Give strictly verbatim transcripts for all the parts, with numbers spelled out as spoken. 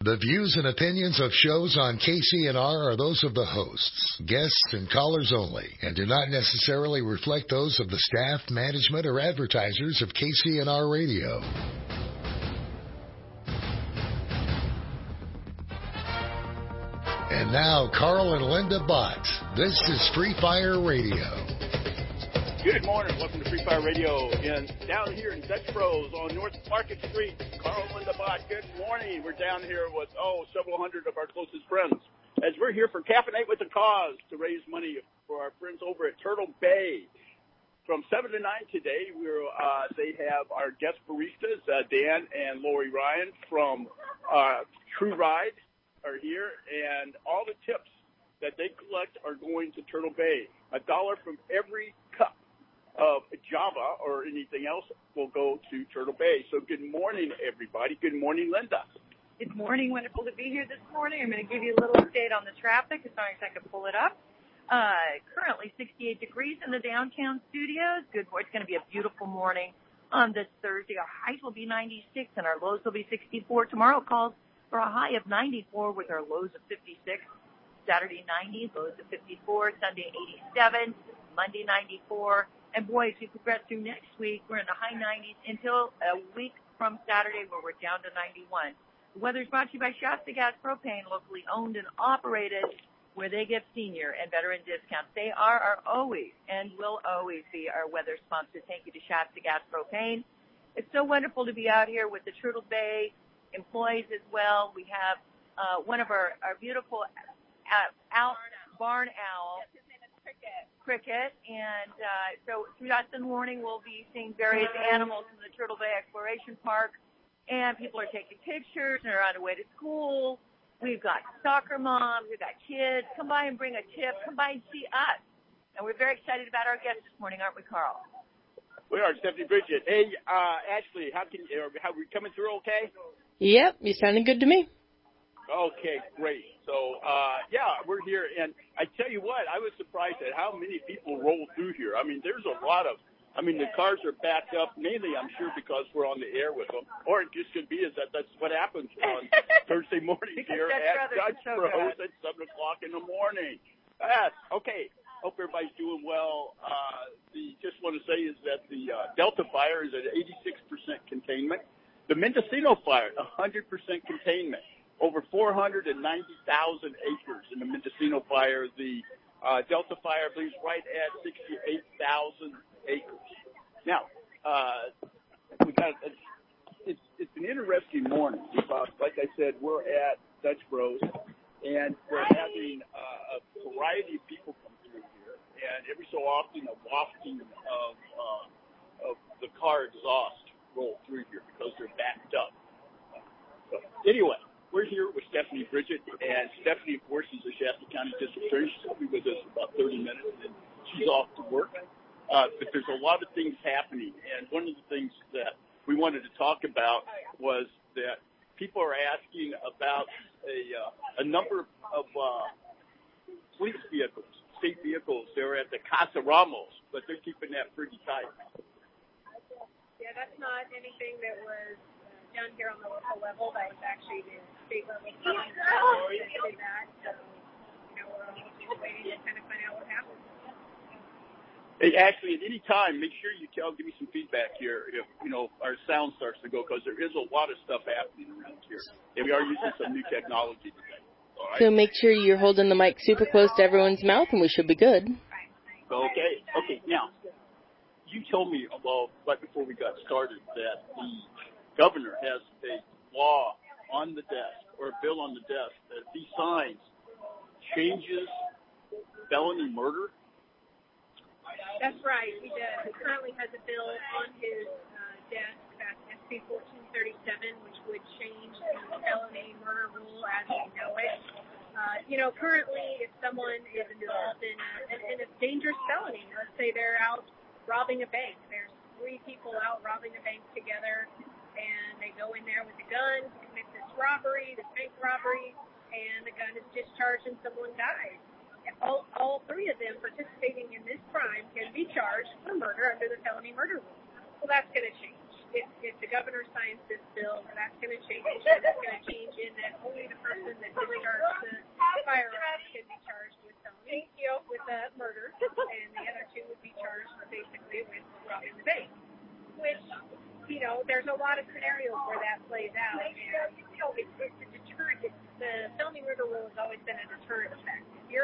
The views and opinions of shows on K C N R are those of the hosts, guests, and callers only, and do not necessarily reflect those of the staff, management, or advertisers of K C N R Radio. And now, Carl and Linda Bott. This is Free Fire Radio. Good morning. Welcome to Free Fire Radio. And down here in Dutch Bros on North Market Street, Carl and Linda Bott. Good morning. We're down here with, oh, several hundred of our closest friends, as we're here for Caffeinate with a Cause to raise money for our friends over at Turtle Bay. From seven to nine today, we're, uh, they have our guest baristas, uh, Dan and Lori Ryan from uh, True Ride are here, and all the tips that they collect are going to Turtle Bay. A dollar from every cup of Java or anything else will go to Turtle Bay. So good morning, everybody. Good morning, Linda. Good morning. Wonderful to be here this morning. I'm going to give you a little update on the traffic as long as I can pull it up. Uh, currently sixty-eight degrees in the downtown studios. Good. It's going to be a beautiful morning on this Thursday. Our highs will be ninety-six and our lows will be sixty-four. Tomorrow calls for a high of ninety-four with our lows of fifty-six. Saturday ninety, lows of fifty-four. Sunday eighty-seven. Monday ninety-four. And boy, as we progress through next week, we're in the high nineties until a week from Saturday where we're down to ninety-one. The weather is brought to you by Shasta Gas Propane, locally owned and operated, where they give senior and veteran discounts. They are, are always and will always be our weather sponsor. Thank you to Shasta Gas Propane. It's so wonderful to be out here with the Turtle Bay employees as well. We have uh, one of our, our beautiful uh, owl, barn owl. Cricket. Cricket, and uh, so throughout the morning we'll be seeing various animals in the Turtle Bay Exploration Park, and people are taking pictures and are on their way to school. We've got soccer moms, we've got kids. Come by and bring a tip. Come by and see us. And we're very excited about our guests this morning, aren't we, Carl? We are, Stephanie Bridget. Hey, uh, Ashley, how can you, how are we coming through okay? Yep, you sounding good to me. Okay, great. So, uh, yeah, we're here, and I tell you what, I was surprised at how many people roll through here. I mean, there's a lot of, I mean, the cars are backed up, mainly, I'm sure, because we're on the air with them, or it just could be is that that's what happens on Thursday mornings here at Dutch Bros at seven o'clock in the morning. Yes, okay. Hope everybody's doing well. Uh, the, just want to say is that the uh, Delta fire is at eighty-six percent containment. The Mendocino fire, one hundred percent containment. Over four hundred ninety thousand acres in the Mendocino fire. The uh, Delta fire, I believe, is right at sixty-eight thousand acres. Now, uh, we got a, it's, it's an interesting morning because, like I said, we're at Dutch Bros, and we're having uh, a variety of people come through here, and every so often a wafting of, uh, of the car exhaust roll through here because they're backed up. So, anyway. We're here with Stephanie Bridget, and Stephanie, of course, is a Shasta County District Attorney. She'll be with us in about thirty minutes, and she's off to work. Uh, but there's a lot of things happening, and one of the things that we wanted to talk about was that people are asking about a, uh, a number of uh, police vehicles, state vehicles. They're at the Casa Ramos, but they're keeping that pretty tight. Yeah, that's not anything that was done here on the local level. That was actually the state level that did that. So, you know, we're just waiting to kind of find out what happens. Hey, Ashley, at any time, make sure you tell, give me some feedback here if, you know, our sound starts to go, because there is a lot of stuff happening around here. And we are using some new technology today. All right? So make sure you're holding the mic super close to everyone's mouth, and we should be good. Okay. Okay. Now, you told me, well, right before we got started, that the governor has a law on the desk, or a bill on the desk, that if he signs changes felony murder. That's right. He does. He currently has a bill on his uh, desk, that's S B fourteen thirty-seven, which would change the felony murder rule as we know it. Uh, you know, currently, if someone is involved in a, in a dangerous felony, let's say they're out robbing a bank, there's three people out robbing a bank together, and they go in there with a gun to commit this robbery, this bank robbery, and the gun is discharged and someone dies. All, all three of them participating in this crime can be charged for murder under the felony murder rule. Well, that's going to change. If, if the governor signs this bill, that's going to change. That's going to change in that only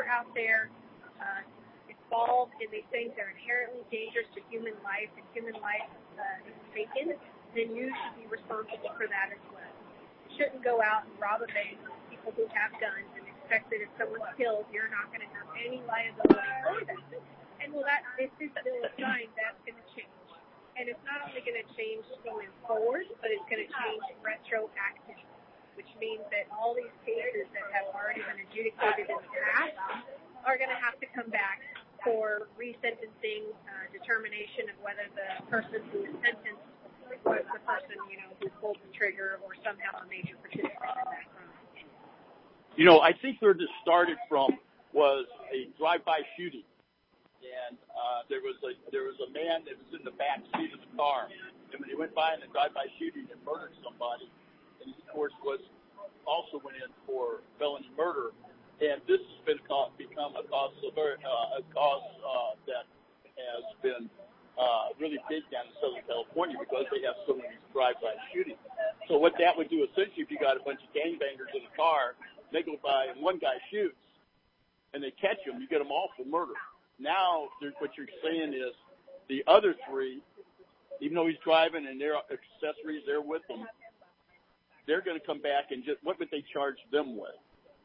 out there uh, involved and they think they're inherently dangerous to human life and human life uh, is taken, then you should be responsible for that as well. You shouldn't go out and rob a bank with people who have guns and expect that if someone's killed, you're not going to have any liability for them. And well, that if this bill is signed, that's going to change. And it's not only going to change going forward, but it's going to change retroactively, which means that all these cases that have already been adjudicated in the past are going to have to come back for resentencing uh, determination of whether the person who is sentenced was the person, you know, who pulled the trigger or somehow a major participant in that crime. You know, I think where this started from was a drive-by shooting. And uh, there was a there was a man that was in the back seat of the car, and when he went by in the drive-by shooting and murdered somebody, and he, of course, was also went in for felony murder. And this has been become a cause of uh, a cause uh, that has been uh, really big down in Southern California because they have so many drive-by shootings. So what that would do essentially, if you got a bunch of gangbangers in a car, they go by and one guy shoots, and they catch him, you get them all for murder. Now, what you're saying is the other three, even though he's driving and their accessories, they're with him, they're going to come back and just, what would they charge them with?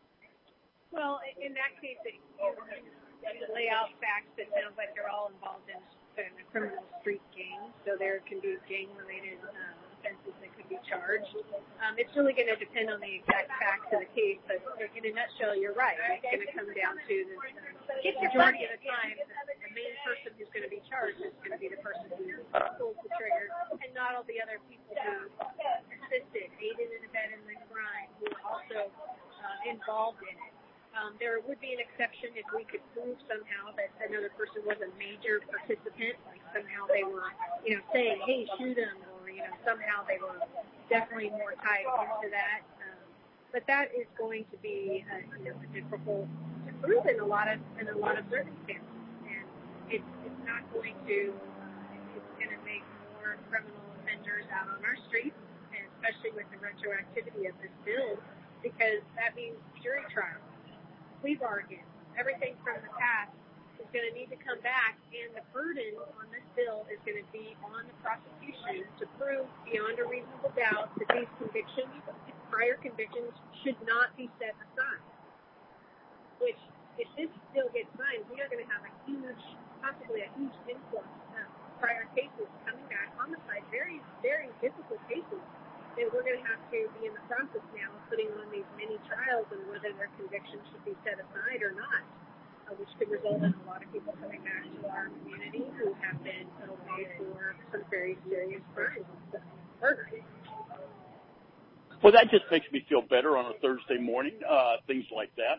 Well, in that case, it, you lay out facts that sounds like they're all involved in, in a criminal street gang, so there can be gang-related uh, offenses that could be charged. Um, it's really going to depend on the exact facts of the case, but in a nutshell, you're right. It's going to come down to the majority of the time, the main person who's going to be charged is going to be the person who pulls the trigger, and not all the other people who assisted, aided and abetted in the crime, who are also uh, involved in it. Um, there would be an exception if we could prove somehow that another person was a major participant, like somehow they were, you know, saying, hey, shoot him, or, you know, somehow they were definitely more tied into that. Um, but that is going to be, uh, you know, difficult to prove in a lot of in a lot of circumstances, and it's it's not going to uh, it's going to make more criminal offenders out on our streets, and especially with the retroactivity of this bill, because that means jury trials. Plea bargains, everything from the past is going to need to come back, and the burden on this bill is going to be on the prosecution to prove beyond a reasonable doubt that these convictions, prior convictions, should not be set aside. Which, if this bill gets signed, we are going to have a huge, possibly a huge influx of prior cases coming back, homicide, very, very difficult cases that we're going to have to be in the process now of putting on these mini trials and whether their convictions should be set aside or not, uh, which could result in a lot of people coming back to our community who have been put away for some very serious crimes, murder. Well, that just makes me feel better on a Thursday morning, uh, things like that.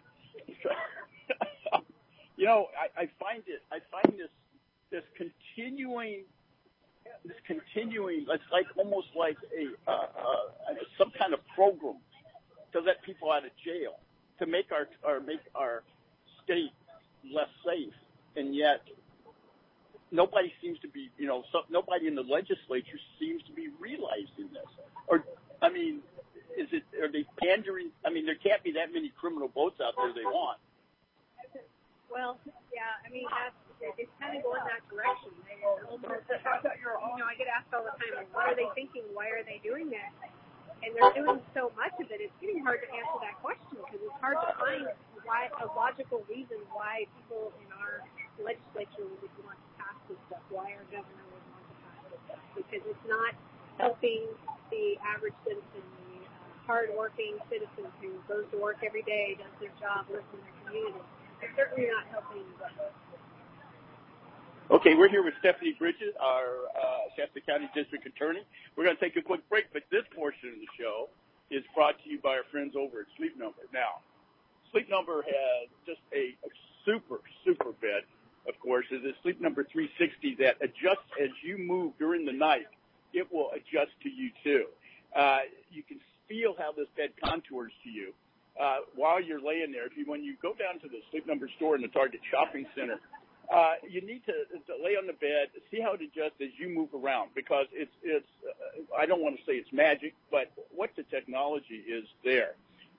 You know, I, I find it, I find this, this continuing This continuing, it's like almost like a uh, uh, some kind of program to let people out of jail, to make our, our make our state less safe, and yet nobody seems to be, you know, so, nobody in the legislature seems to be realizing this. Or, I mean, is it? Are they pandering? I mean, there can't be that many criminal votes out there they want. Well, yeah, I mean that's. It's kind of going that direction. They almost, you know, I get asked all the time, what are they thinking? Why are they doing that? And they're doing so much of it, it's getting hard to answer that question because it's hard to find why a logical reason why people in our legislature would want to pass this stuff, why our governor would want to pass this stuff, because it's not helping the average citizen, the uh, hard-working citizen who goes to work every day, does their job, lives in their community. It's certainly not helping anybody. Okay, we're here with Stephanie Bridges, our uh, Shasta County District Attorney. We're going to take a quick break, but this portion of the show is brought to you by our friends over at Sleep Number. Now, Sleep Number has just a, a super, super bed, of course. It's a Sleep Number three sixty that adjusts as you move during the night. It will adjust to you, too. Uh, you can feel how this bed contours to you uh, while you're laying there. If you, when you go down to the Sleep Number store in the Target Shopping Center, Uh, you need to, to lay on the bed, see how it adjusts as you move around, because it's, it's, uh, I don't want to say it's magic, but what the technology is there.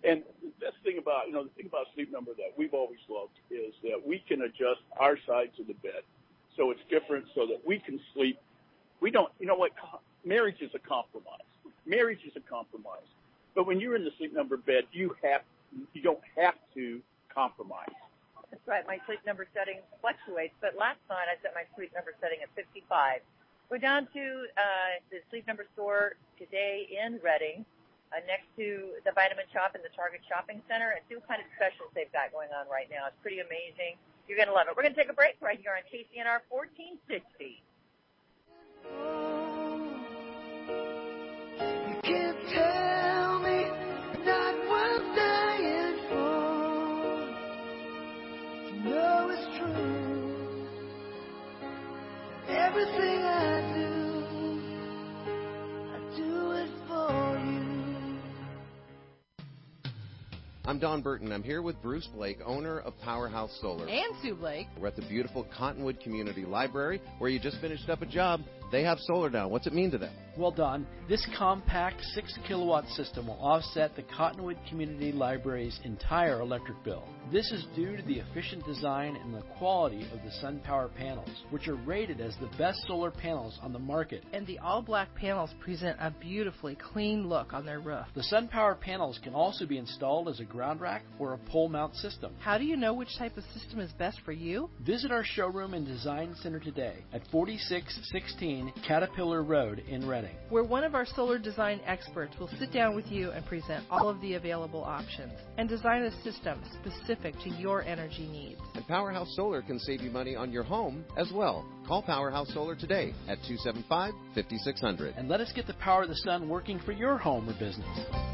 And the best thing about, you know, the thing about Sleep Number that we've always loved is that we can adjust our sides of the bed so it's different so that we can sleep. We don't, you know what, marriage is a compromise. Marriage is a compromise. But when you're in the Sleep Number bed, you have, you don't have to compromise. That's right. My Sleep Number setting fluctuates, but last night I set my Sleep Number setting at fifty-five. We're down to uh, the Sleep Number store today in Reading, uh, next to the Vitamin Shop in the Target Shopping Center, and see what kind of specials they've got going on right now. It's pretty amazing. You're going to love it. We're going to take a break right here on K C N R fourteen sixty. You can't tell me not worth dying for. You know it's true. Everything I do, I do it for you. I'm Don Burton. I'm here with Bruce Blake, owner of Powerhouse Solar. And Sue Blake. We're at the beautiful Cottonwood Community Library, where you just finished up a job. They have solar now. What's it mean to them? Well, Don, this compact six kilowatt system will offset the Cottonwood Community Library's entire electric bill. This is due to the efficient design and the quality of the SunPower panels, which are rated as the best solar panels on the market. And the all-black panels present a beautifully clean look on their roof. The SunPower panels can also be installed as a ground rack or a pole mount system. How do you know which type of system is best for you? Visit our showroom and design center today at forty-six sixteen Caterpillar Road in Reading, where one of our solar design experts will sit down with you and present all of the available options and design a system specific to your energy needs. And Powerhouse Solar can save you money on your home as well. Call Powerhouse Solar today at two seven five, five six zero zero. And let us get the power of the sun working for your home or business.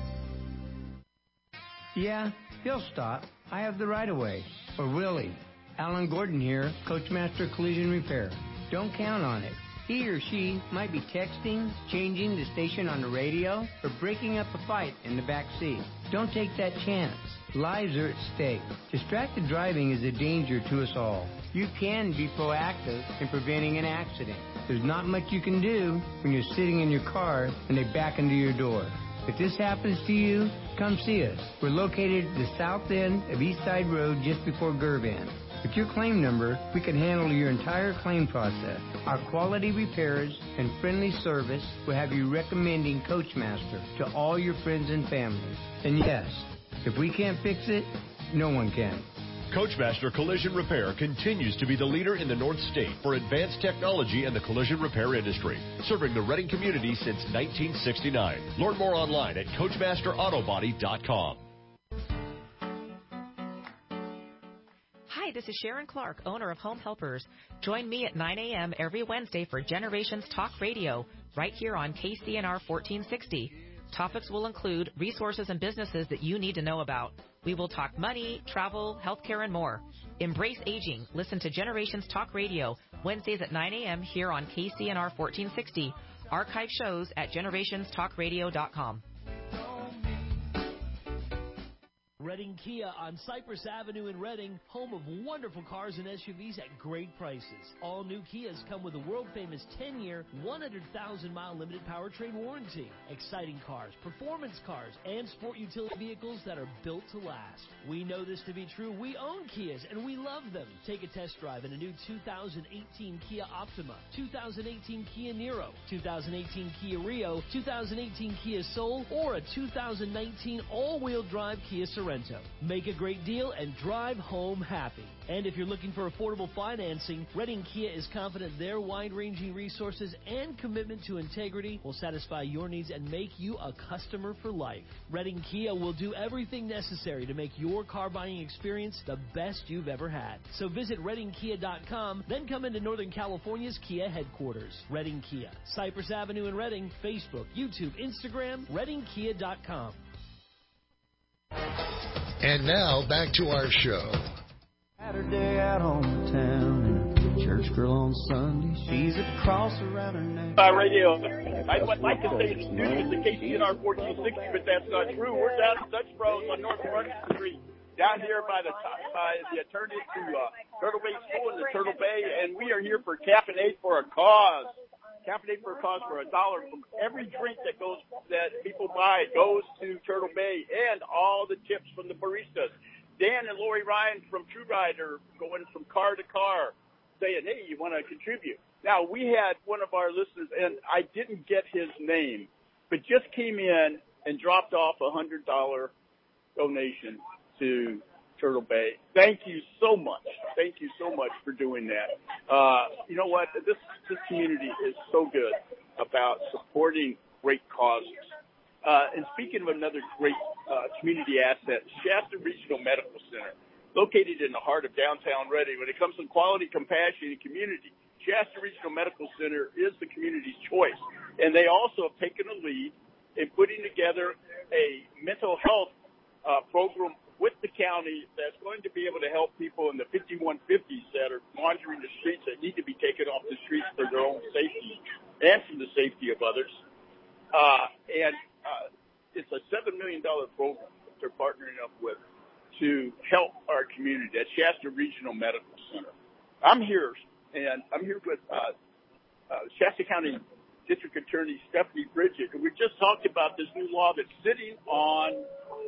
Yeah, he'll stop. I have the right of way. Or will he? Alan Gordon here, Coachmaster Collision Repair. Don't count on it. He or she might be texting, changing the station on the radio, or breaking up a fight in the back seat. Don't take that chance. Lives are at stake. Distracted driving is a danger to us all. You can be proactive in preventing an accident. There's not much you can do when you're sitting in your car and they back into your door. If this happens to you, come see us. We're located at the south end of East Side Road just before Gervan. With your claim number, we can handle your entire claim process. Our quality repairs and friendly service will have you recommending Coachmaster to all your friends and families. And yes, if we can't fix it, no one can. Coachmaster Collision Repair continues to be the leader in the North State for advanced technology in the collision repair industry, serving the Reading community since nineteen sixty-nine. Learn more online at coachmaster autobody dot com. Hi, this is Sharon Clark, owner of Home Helpers. Join me at nine a.m. every Wednesday for Generations Talk Radio, right here on K C N R fourteen sixty. Topics will include resources and businesses that you need to know about. We will talk money, travel, healthcare, and more. Embrace aging. Listen to Generations Talk Radio, Wednesdays at nine a.m. here on K C N R fourteen sixty. Archive shows at generations talk radio dot com. Reading Kia on Cypress Avenue in Reading, home of wonderful cars and S U Vs at great prices. All new Kias come with a world-famous ten-year, one hundred thousand mile limited powertrain warranty. Exciting cars, performance cars, and sport utility vehicles that are built to last. We know this to be true. We own Kias, and we love them. Take a test drive in a new two thousand eighteen Kia Optima, two thousand eighteen Kia Niro, two thousand eighteen Kia Rio, two thousand eighteen Kia Soul, or a two thousand nineteen all-wheel drive Kia Sorento. Make a great deal and drive home happy. And if you're looking for affordable financing, Reading Kia is confident their wide-ranging resources and commitment to integrity will satisfy your needs and make you a customer for life. Reading Kia will do everything necessary to make your car buying experience the best you've ever had. So visit reading kia dot com, then come into Northern California's Kia headquarters. Reading Kia, Cypress Avenue in Reading, Facebook, YouTube, Instagram, reading kia dot com. And now, back to our show. Saturday out on the town, and a church girl on Sunday, she's at the cross around her neck. Uh, radio. I would like to say the studio is the K C N R fourteen sixty, but that's not true. We're down at Dutch Bros on North Front Street, down here by the by the turn into uh, Turtle Bay School in the Turtle Bay, and we are here for Cap and Aid for a Cause. Caffeinate for a Cause for a dollar from every drink that goes that people buy goes to Turtle Bay, and all the tips from the baristas. Dan and Lori Ryan from True Ride are going from car to car saying, hey, you want to contribute. Now, we had one of our listeners, and I didn't get his name, but just came in and dropped off a one hundred dollars donation to Turtle Bay. Thank you so much. Thank you so much for doing that. Uh, you know what? This, this community is so good about supporting great causes. Uh, and speaking of another great uh, community asset, Shasta Regional Medical Center, located in the heart of downtown Reading. When it comes to quality, compassion, and community, Shasta Regional Medical Center is the community's choice. And they also have taken a lead in putting together a mental health uh, program with the county that's going to be able to help people in the fifty-one fifties that are wandering the streets, that need to be taken off the streets for their own safety and for the safety of others. Uh, and uh, it's a seven million dollars program that they're partnering up with to help our community at Shasta Regional Medical Center. I'm here, and I'm here with uh, uh, Shasta County District Attorney Stephanie Bridget, and we just talked about this new law that's sitting on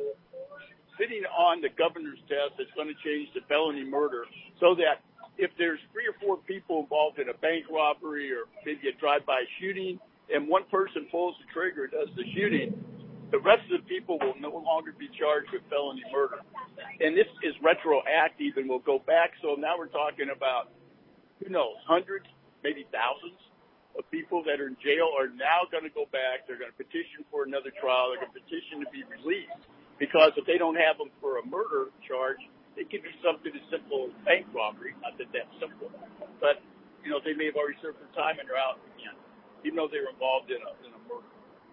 sitting on the governor's desk that's going to change the felony murder so that if there's three or four people involved in a bank robbery or maybe a drive-by shooting and one person pulls the trigger, does the shooting, the rest of the people will no longer be charged with felony murder. And this is retroactive and will go back. So now we're talking about, who knows, hundreds, maybe thousands of people that are in jail are now going to go back. They're going to petition for another trial. They're going to petition to be released. Because if they don't have them for a murder charge, it could be something as simple as bank robbery. Not that that's simple. But, you know, they may have already served their time and they're out again, even though they were involved in a, in a murder.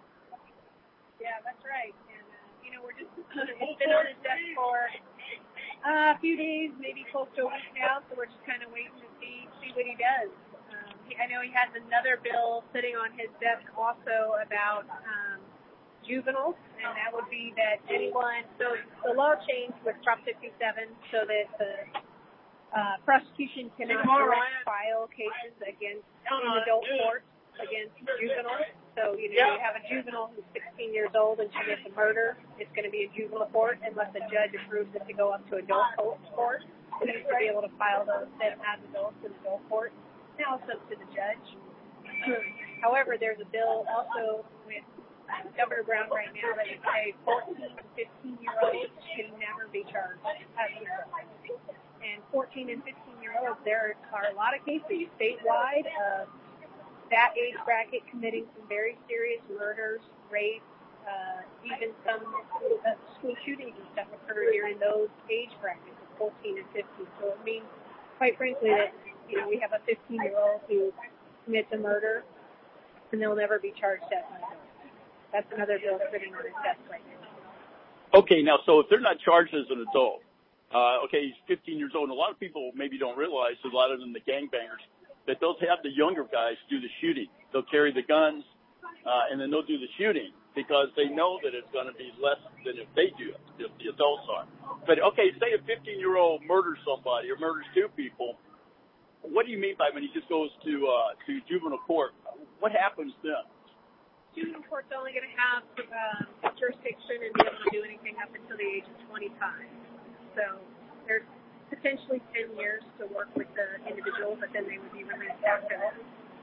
Yeah, that's right. And, uh, you know, we're just, it's been on his desk for uh, a few days, maybe close to a week now, so we're just kind of waiting to see, see what he does. Um, he, I know he has another bill sitting on his desk also about um, juveniles, and that would be that anyone, so the law changed with Prop fifty-seven so that the uh, prosecution cannot direct file cases against in adult court against juveniles. So, you know, you have a juvenile who's sixteen years old and she commits a murder, it's going to be a juvenile court unless the judge approves it to go up to adult court. So you used to be able to file those as adults in adult court. Now it's up to the judge. However, there's a bill also with Governor Brown right now that would say fourteen to fifteen year olds can never be charged as juveniles. And fourteen and fifteen year olds, there are a lot of cases statewide of that age bracket committing some very serious murders, rapes, uh, even some uh, school shootings and stuff occur during those age brackets of fourteen and fifteen. So it means, quite frankly, that, you know, we have a fifteen year old who commits a murder and they'll never be charged as an adult. That's another bill sitting on his desk right now. Okay, now, so if they're not charged as an adult, uh, okay, he's fifteen years old, and a lot of people maybe don't realize, a lot of them, the gangbangers, that they'll have the younger guys do the shooting. They'll carry the guns, uh, and then they'll do the shooting because they know that it's going to be less than if they do it, if the adults are. But, okay, say a fifteen-year-old murders somebody or murders two people. What do you mean by when he just goes to uh, to juvenile court? What happens then? Juvenile court's only going to have um, jurisdiction and be able to do anything up until the age of twenty-five. So there's potentially ten years to work with the individual, but then they would be released after that.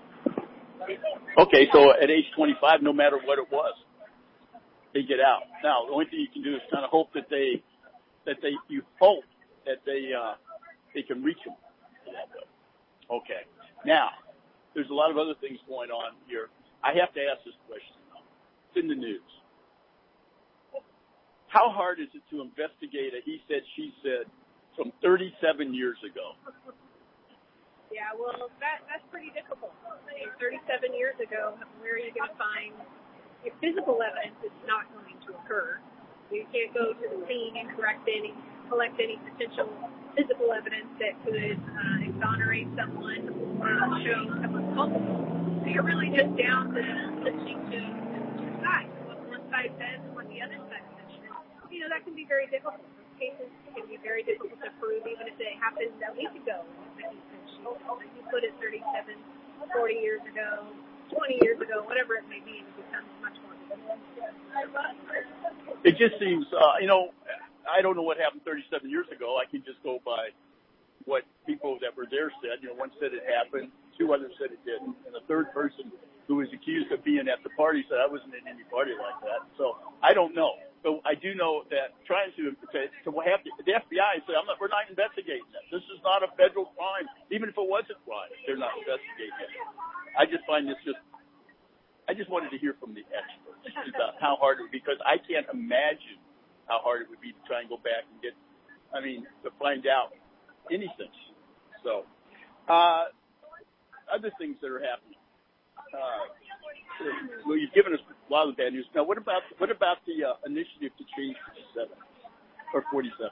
Okay, so at age twenty-five, no matter what it was, they get out. Now, the only thing you can do is kind of hope that they, that they, you hope that they, uh, they can reach them. Okay. Now, there's a lot of other things going on here. I have to ask this question, though. It's in the news. How hard is it to investigate a he said, she said from thirty-seven years ago? Yeah, well, that that's pretty difficult. I mean, thirty-seven years ago, where are you going to find if physical evidence is not going to occur? You can't go to the scene and correct any, collect any potential physical evidence that could uh, exonerate someone or show someone culpable. So you're really just down to listening to two sides, what one side says and what the other side says. You know, that can be very difficult. Cases can be very difficult to prove, even if it happened a week ago. You put it thirty-seven, forty years ago. twenty years ago, whatever it may be, it becomes much more difficult. It just seems, uh, you know, I don't know what happened thirty-seven years ago. I can just go by what people that were there said. You know, one said it happened, two others said it didn't, and the third person who was accused of being at the party said I wasn't in any party like that. So I don't know. But I do know that trying to to, to have the, the F B I say, I'm not, we're not investigating that. This is not a federal crime. Even if it was a crime, they're not investigating it. I just find this just, I just wanted to hear from the experts about how hard it would be, because I can't imagine how hard it would be to try and go back and get, I mean, to find out anything. So, uh, other things that are happening. Uh, well, you've given us a lot of bad news. Now, what about what about the uh, initiative to change fifty-seven or forty-seven?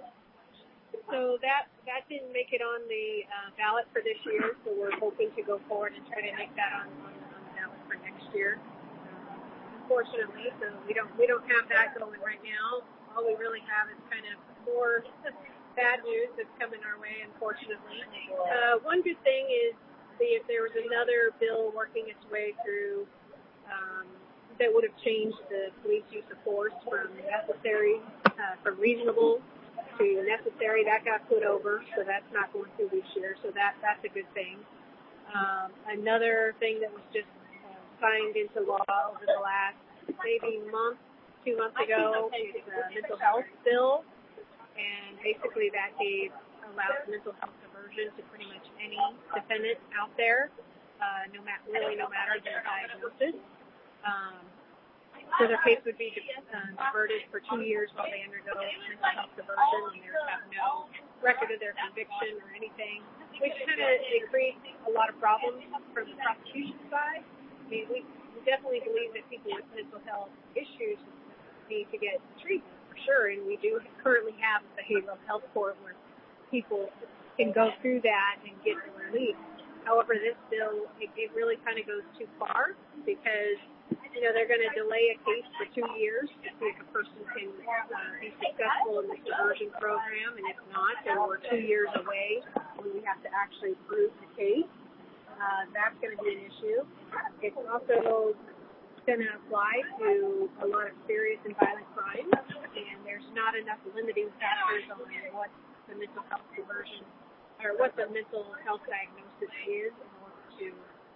So that that didn't make it on the uh, ballot for this year. So we're hoping to go forward and try to make that on, on, on the ballot for next year. Uh, unfortunately, so we don't we don't have that going right now. All we really have is kind of more bad news that's coming our way. Unfortunately, uh, one good thing is the, there was another bill working its way through. Um, that would have changed the police use of force from necessary, uh, from reasonable to necessary. That got put over, so that's not going through this year. So that that's a good thing. Um, another thing that was just uh, signed into law over the last maybe month, two months ago is the mental health bill, and basically that gave allows mental health diversion to pretty much any defendant out there, uh, no matter really no matter their diagnosis. Um, so their case would be uh, diverted for two years while they undergo mental health diversion, and they have no record of their conviction or anything, which kind of it creates a lot of problems from the prosecution side. I mean, we, we definitely believe that people with mental health issues need to get treatment for sure, and we do currently have a behavioral health court where people can go through that and get the relief. However, this bill, it, it really kind of goes too far because you know, they're going to delay a case for two years to see if a person can uh, be successful in this diversion program, and if not, then we're two years away when we have to actually prove the case. Uh, that's going to be an issue. It's also going to apply to a lot of serious and violent crimes, and there's not enough limiting factors on what the mental health diversion or what the mental health diagnosis is in order to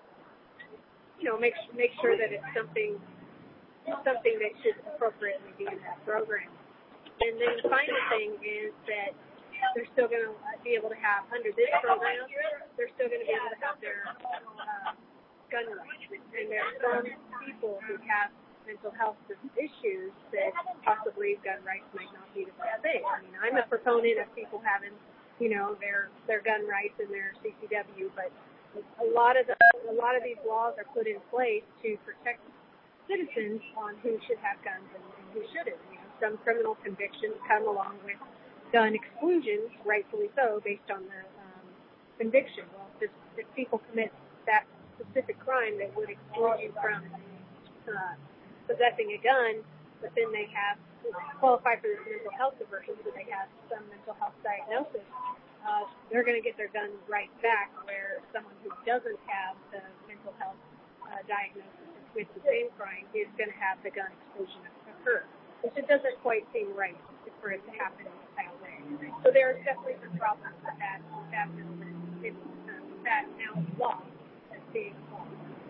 you know, make make sure that it's something something that should appropriately be in that program. And then the final thing is that they're still going to be able to have, under this program, they're still going to be able to have their uh, gun rights. And there are some people who have mental health issues that possibly gun rights might not be the best thing. I mean, I'm a proponent of people having, you know, their their gun rights and their C C W, but a lot of the, a lot of these laws are put in place to protect citizens on who should have guns and, and who shouldn't. You know, some criminal convictions come along with gun exclusions, rightfully so, based on the um, conviction. Well, if, if people commit that specific crime that would exclude you from uh, possessing a gun, but then they have qualify for this mental health diversion, so they have some mental health diagnosis. Uh, they're going to get their gun right back, where someone who doesn't have the mental health uh, diagnosis with the same crime is going to have the gun exclusion occur, which it doesn't quite seem right for it to happen that way. So there are definitely some problems with that, with that bill, and uh, that now law that's being applied.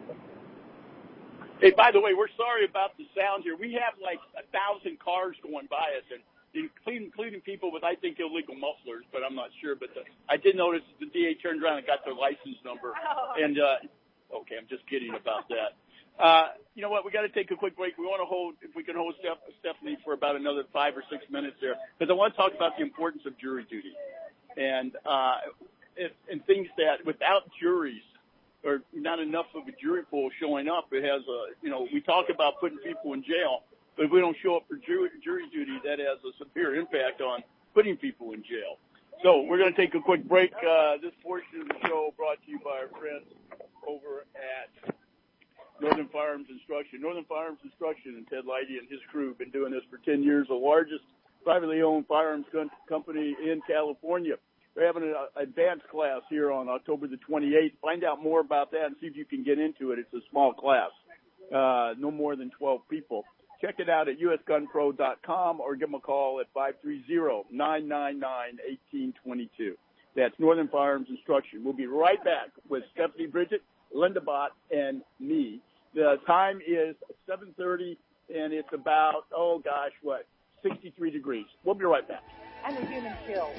Hey, by the way, we're sorry about the sound here. We have like a thousand cars going by us, and including, including people with, I think, illegal mufflers, but I'm not sure. But the, I did notice the D A turned around and got their license number. And, uh, okay, I'm just kidding about that. Uh, you know what? We got to take a quick break. We want to hold, if we can hold Steph, Stephanie for about another five or six minutes there, because I want to talk about the importance of jury duty. And, uh, if, and things that without juries, or not enough of a jury pool showing up, it has a, you know, we talk about putting people in jail. But if we don't show up for jury, jury duty, that has a severe impact on putting people in jail. So we're going to take a quick break. Uh, this portion of the show brought to you by our friends over at Northern Firearms Instruction. Northern Firearms Instruction and Ted Leidy and his crew have been doing this for ten years, the largest privately owned firearms company in California. They're having an advanced class here on October the twenty-eighth. Find out more about that and see if you can get into it. It's a small class, uh, no more than twelve people. Check it out at U S gun pro dot com or give them a call at five three zero, nine nine nine, one eight two two. That's Northern Firearms Instruction. We'll be right back with Stephanie Bridget, Linda Bott, and me. The time is seven thirty, and it's about, oh, gosh, what, sixty-three degrees. We'll be right back. And the human kill.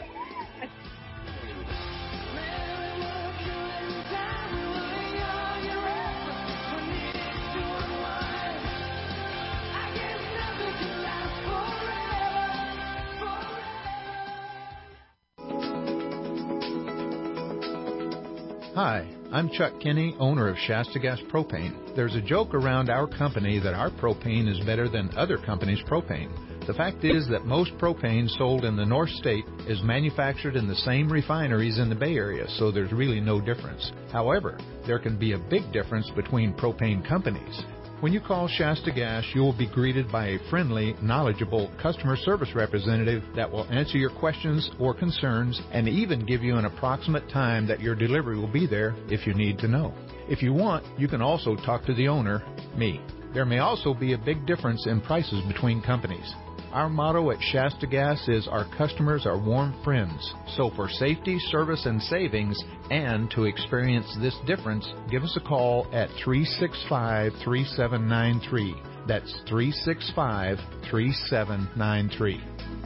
Hi, I'm Chuck Kinney, owner of Shasta Gas Propane. There's a joke around our company that our propane is better than other companies' propane. The fact is that most propane sold in the North State is manufactured in the same refineries in the Bay Area, so there's really no difference. However, there can be a big difference between propane companies. When you call Shasta Gas, you will be greeted by a friendly, knowledgeable customer service representative that will answer your questions or concerns and even give you an approximate time that your delivery will be there if you need to know. If you want, you can also talk to the owner, me. There may also be a big difference in prices between companies. Our motto at Shasta Gas is our customers are warm friends. So for safety, service, and savings, and to experience this difference, give us a call at three six five, three seven nine three. That's three six five, three seven nine three.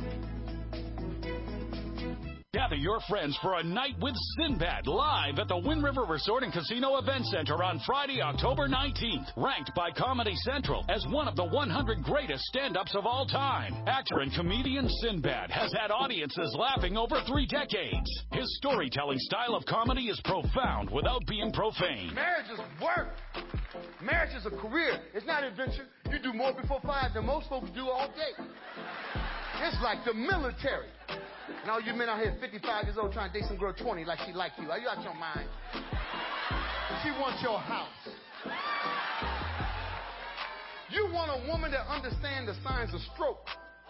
Gather your friends for a night with Sinbad live at the Wind River Resort and Casino Event Center on Friday, October nineteenth. Ranked by Comedy Central as one of the one hundred greatest stand-ups of all time, actor and comedian Sinbad has had audiences laughing over three decades. His storytelling style of comedy is profound without being profane. Marriage is work. Marriage is a career. It's not an adventure. You do more before five than most folks do all day. It's like the military. And all you men out here fifty-five years old trying to date some girl twenty like she like you. Are you out your mind? She wants your house. You want a woman that understands the signs of stroke.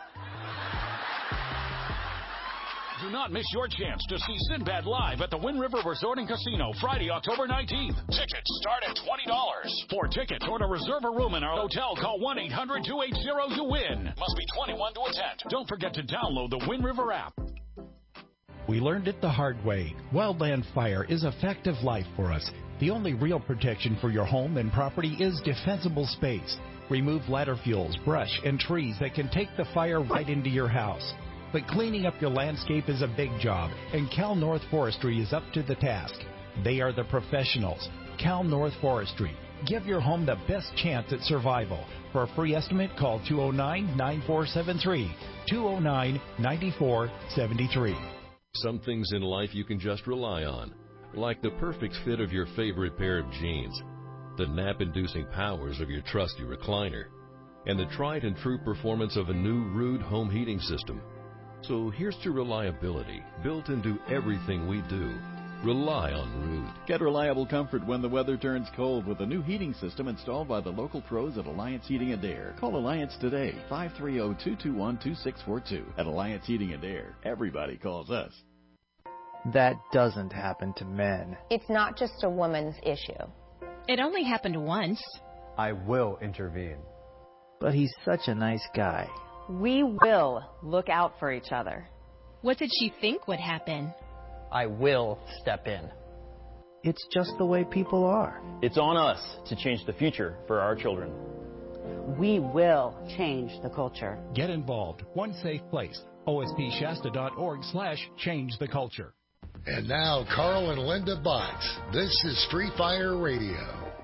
Do not miss your chance to see Sinbad live at the Wind River Resort and Casino Friday, October nineteenth. Tickets start at twenty dollars. For tickets or to reserve a room in our hotel, call one eight hundred, two eight zero, you win. Must be twenty-one to attend. Don't forget to download the Wind River app. We learned it the hard way. Wildland fire is a fact of life for us. The only real protection for your home and property is defensible space. Remove ladder fuels, brush, and trees that can take the fire right into your house. But cleaning up your landscape is a big job, and Cal North Forestry is up to the task. They are the professionals. Cal North Forestry. Give your home the best chance at survival. For a free estimate, call two oh nine, nine four seven three, two oh nine, nine four seven three. Some things in life you can just rely on, like the perfect fit of your favorite pair of jeans, the nap-inducing powers of your trusty recliner, and the tried and true performance of a new Ruud home heating system. So here's to reliability, built into everything we do. Rely on Ruud. Get reliable comfort when the weather turns cold with a new heating system installed by the local pros at Alliance Heating and Air. Call Alliance today, five three zero, two two one, two six four two. At Alliance Heating and Air, everybody calls us. That doesn't happen to men. It's not just a woman's issue. It only happened once. I will intervene. But he's such a nice guy. We will look out for each other. What did she think would happen? I will step in. It's just the way people are. It's on us to change the future for our children. We will change the culture. Get involved. One safe place. O S P Shasta dot org slash change the culture. And now, Carl and Linda Bott. This is Free Fire Radio.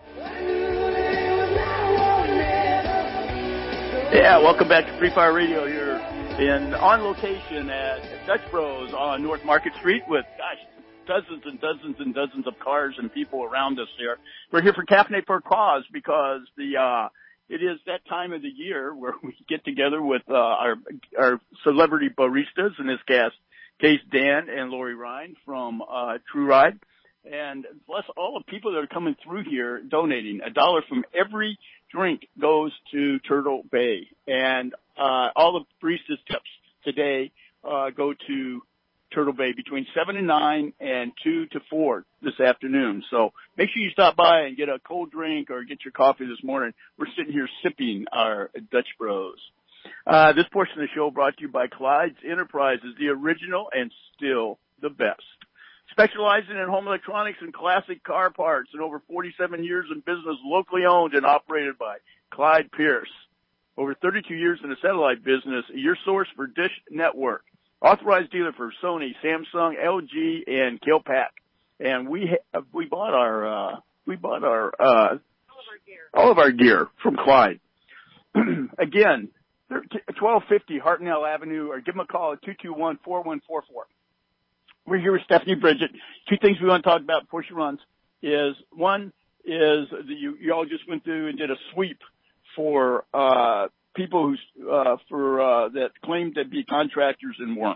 Yeah, welcome back to Free Fire Radio here in on location at Dutch Bros on North Market Street with, gosh, dozens and dozens and dozens of cars and people around us here. We're here for Cafe for a Cause because the uh it is that time of the year where we get together with uh, our our celebrity baristas, in this case, case Dan and Lori Ryan from uh, True Ride, and plus all the people that are coming through here donating. A dollar from every drink goes to Turtle Bay, and uh, all the baristas tips today uh, go to Turtle Bay between seven and nine and two to four this afternoon. So make sure you stop by and get a cold drink or get your coffee this morning. We're sitting here sipping our Dutch Bros. Uh, this portion of the show brought to you by Clyde's Enterprises, the original and still the best. Specializing in home electronics and classic car parts, and over forty-seven years in business, locally owned and operated by Clyde Pierce. Over thirty-two years in the satellite business, your source for Dish Network. Authorized dealer for Sony, Samsung, L G, and Kilpack. And we ha- we bought our uh, we bought our uh, all of our gear, all of our gear from Clyde. Again, twelve fifty Hartnell Avenue, or give them a call at two two one, four one four four. We're here with Stephanie Bridget. Two things we want to talk about before she runs is, one is that you, you all just went through and did a sweep for uh people who uh for uh that claimed to be contractors and weren't.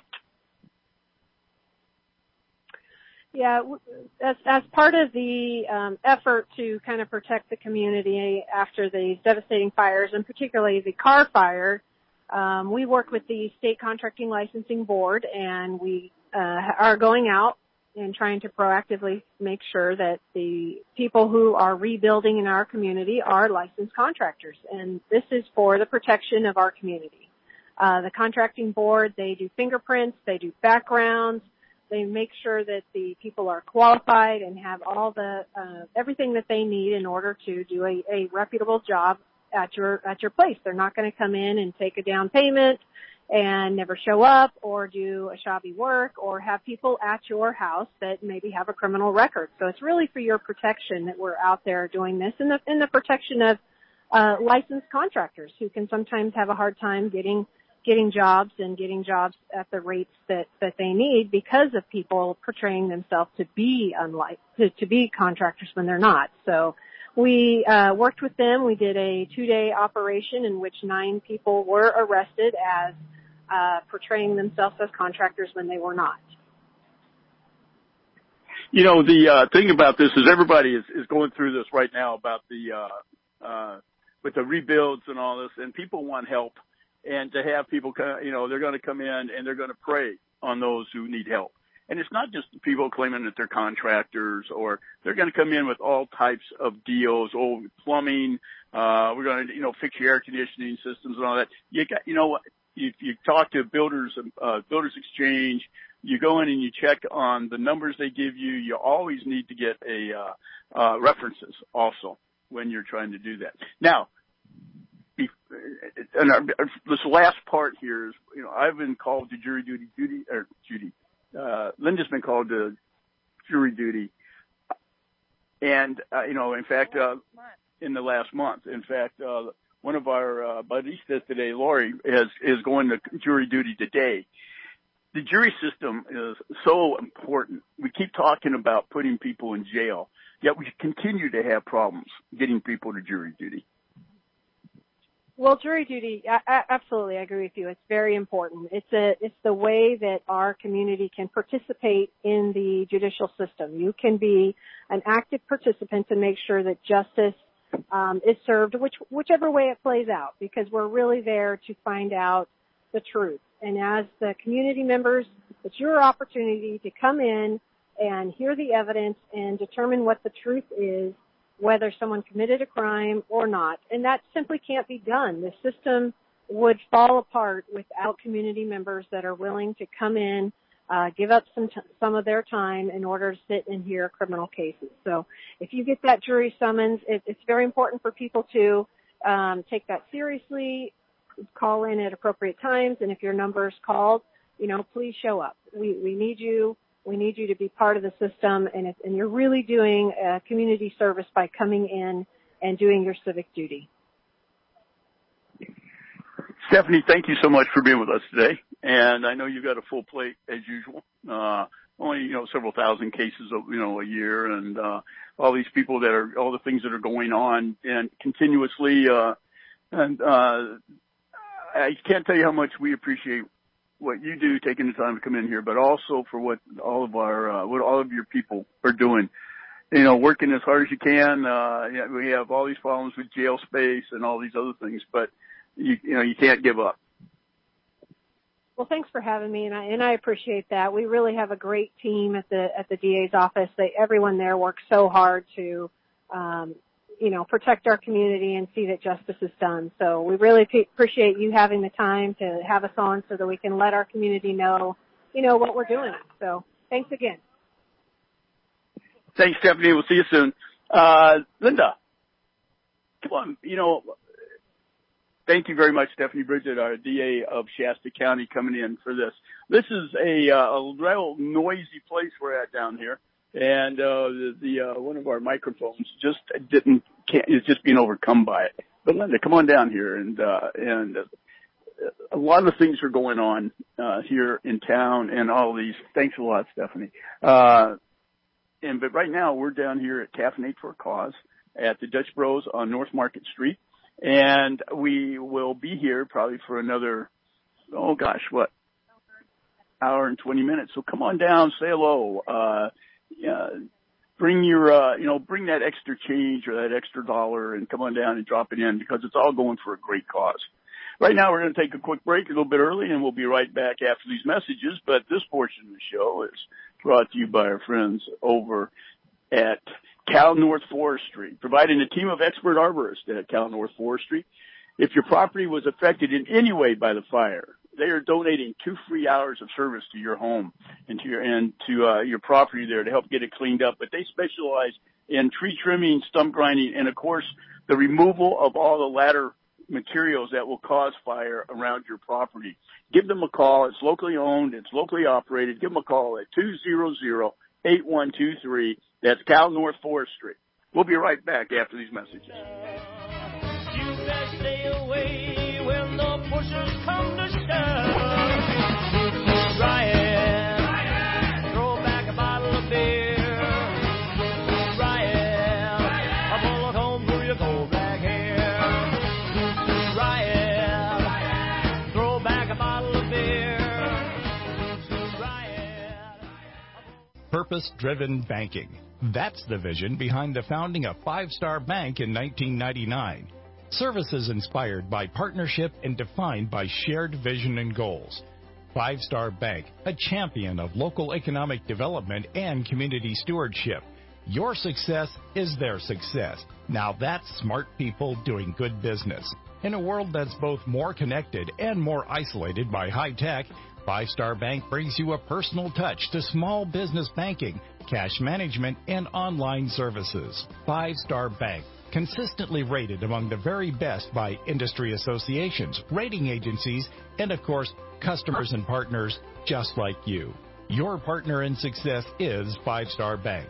Yeah, as as part of the um effort to kind of protect the community after the devastating fires, and particularly the Carr fire, um we work with the State Contracting Licensing Board, and we uh are going out and trying to proactively make sure that the people who are rebuilding in our community are licensed contractors. And this is for the protection of our community. Uh, the contracting board, they do fingerprints, they do backgrounds, they make sure that the people are qualified and have all the, uh, everything that they need in order to do a, a reputable job at your, at your place. They're not going to come in and take a down payment and never show up or do a shoddy work or have people at your house that maybe have a criminal record. So it's really for your protection that we're out there doing this, and the, and the protection of uh, licensed contractors who can sometimes have a hard time getting getting jobs and getting jobs at the rates that, that they need because of people portraying themselves to be unlike to, to be contractors when they're not. So we uh, worked with them. We did a two-day operation in which nine people were arrested as Uh, portraying themselves as contractors when they were not. You know, the uh, thing about this is everybody is, is going through this right now about the, uh, uh, with the rebuilds and all this, and people want help, and to have people, you know, they're going to come in and they're going to prey on those who need help. And it's not just people claiming that they're contractors, or they're going to come in with all types of deals, oh, plumbing, uh, we're going to, you know, fix your air conditioning systems and all that. You got, you know what? You, you talk to Builders, uh, Builders Exchange, you go in and you check on the numbers they give you. You always need to get a, uh, uh, references also when you're trying to do that. Now, and our, this last part here is, you know, I've been called to jury duty, Judy, or Judy, uh, Linda's been called to jury duty. And, uh, you know, in fact, uh, in the last month, in fact, uh, one of our uh, buddies today, Lori, is, is going to jury duty today. The jury system is so important. We keep talking about putting people in jail, yet we continue to have problems getting people to jury duty. Well, jury duty, I, I, absolutely, I agree with you. It's very important. It's a, it's the way that our community can participate in the judicial system. You can be an active participant to make sure that justice Um, is served, which, whichever way it plays out, because we're really there to find out the truth. And as the community members, it's your opportunity to come in and hear the evidence and determine what the truth is, whether someone committed a crime or not. And that simply can't be done. The system would fall apart without community members that are willing to come in, Uh, give up some t- some of their time in order to sit and hear criminal cases. So if you get that jury summons, it, it's very important for people to um, take that seriously, call in at appropriate times, and if your number is called, you know, please show up. We we need you. We need you to be part of the system, and if, and you're really doing a community service by coming in and doing your civic duty. Stephanie, thank you so much for being with us today. And I know you've got a full plate as usual. Uh, only, you know, several thousand cases, of, you know, a year, and, uh, all these people that are, all the things that are going on and continuously, uh, and, uh, I can't tell you how much we appreciate what you do, taking the time to come in here, but also for what all of our, uh, what all of your people are doing. You know, working as hard as you can. Uh, yeah, we have all these problems with jail space and all these other things, but you, you know, you can't give up. Well, thanks for having me, and I, and I appreciate that. We really have a great team at the at the D A's office. They, everyone there works so hard to, um, you know, protect our community and see that justice is done. So we really p- appreciate you having the time to have us on so that we can let our community know, you know, what we're doing. So thanks again. Thanks, Stephanie. We'll see you soon. Uh, Linda, come on, you know, thank you very much, Stephanie Bridget, our D A of Shasta County, coming in for this. This is a, uh, a real noisy place we're at down here, and uh, the, the uh, one of our microphones just didn't can't is just being overcome by it. But Linda, come on down here, and uh, and uh, a lot of things are going on uh, here in town, and all these. Thanks a lot, Stephanie. Uh, and but right now we're down here at Caffeinate for a Cause at the Dutch Bros on North Market Street. And we will be here probably for another, oh gosh, what, hour and twenty minutes. So come on down, say hello, uh, yeah, bring your, uh, you know, bring that extra change or that extra dollar and come on down and drop it in, because it's all going for a great cause. Right now we're going to take a quick break a little bit early, and we'll be right back after these messages. But this portion of the show is brought to you by our friends over at Cal North Forestry, providing a team of expert arborists at Cal North Forestry. If your property was affected in any way by the fire, they are donating two free hours of service to your home and to your and to uh, your property there to help get it cleaned up. But they specialize in tree trimming, stump grinding, and of course the removal of all the ladder materials that will cause fire around your property. Give them a call. It's locally owned. It's locally operated. Give them a call at two hundred, eight one two three. That's Cal North Forestry. We'll be right back after these messages. You best stay away when the pushers come to shove. Ryan, throw back a bottle of beer. Ryan, a bullet home through your cold black hair. Ryan, throw back a bottle of beer. Ryan. Purpose-driven banking. That's the vision behind the founding of Five Star Bank in nineteen ninety-nine. Services inspired by partnership and defined by shared vision and goals. Five Star Bank, a champion of local economic development and community stewardship. Your success is their success. Now that's smart people doing good business. In a world that's both more connected and more isolated by high tech, Five Star Bank brings you a personal touch to small business banking, cash management, and online services. Five Star Bank, consistently rated among the very best by industry associations, rating agencies, and of course, customers and partners just like you. Your partner in success is Five Star Bank.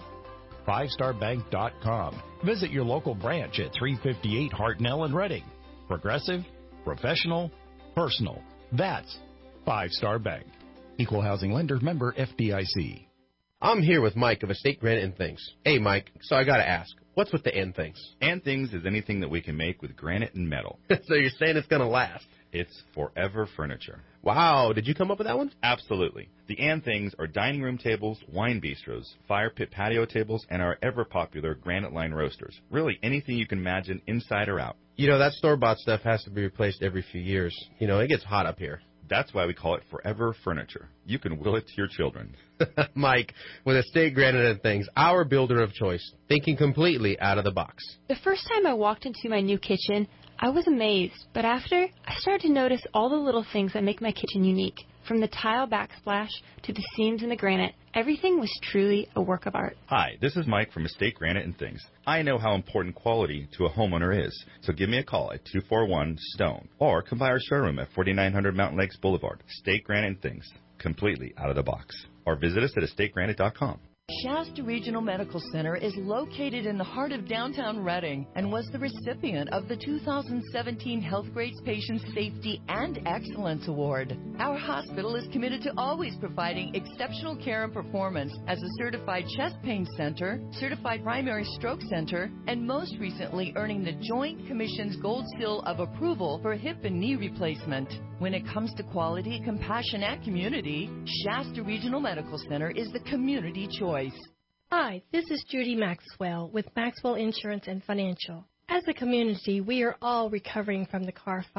five star bank dot com. Visit your local branch at three fifty-eight Hartnell in Reading. Progressive, professional, personal. That's Five Star Bank. Equal housing lender, member F D I C. I'm here with Mike of Estate Granite and Things. Hey, Mike, so I got to ask, what's with the and things? And things is anything that we can make with granite and metal. So you're saying it's going to last? It's forever furniture. Wow, did you come up with that one? Absolutely. The and things are dining room tables, wine bistros, fire pit patio tables, and our ever-popular granite line roasters. Really anything you can imagine inside or out. You know, that store-bought stuff has to be replaced every few years. You know, it gets hot up here. That's why we call it forever furniture. You can will it to your children. Mike, with Estate Granite and Things, our builder of choice, thinking completely out of the box. The first time I walked into my new kitchen, I was amazed, but after, I started to notice all the little things that make my kitchen unique. From the tile backsplash to the seams in the granite, everything was truly a work of art. Hi, this is Mike from Estate Granite and Things. I know how important quality to a homeowner is, so give me a call at two four one STONE or come by our showroom at forty-nine hundred Mountain Lakes Boulevard. Estate Granite and Things, completely out of the box. Or visit us at estate granite dot com. Shasta Regional Medical Center is located in the heart of downtown Reading and was the recipient of the two thousand seventeen Healthgrades Patient Safety and Excellence Award. Our hospital is committed to always providing exceptional care and performance as a certified chest pain center, certified primary stroke center, and most recently earning the Joint Commission's Gold Seal of Approval for hip and knee replacement. When it comes to quality, compassion, and community, Shasta Regional Medical Center is the community choice. Hi, this is Judy Maxwell with Maxwell Insurance and Financial. As a community, we are all recovering from the car fire.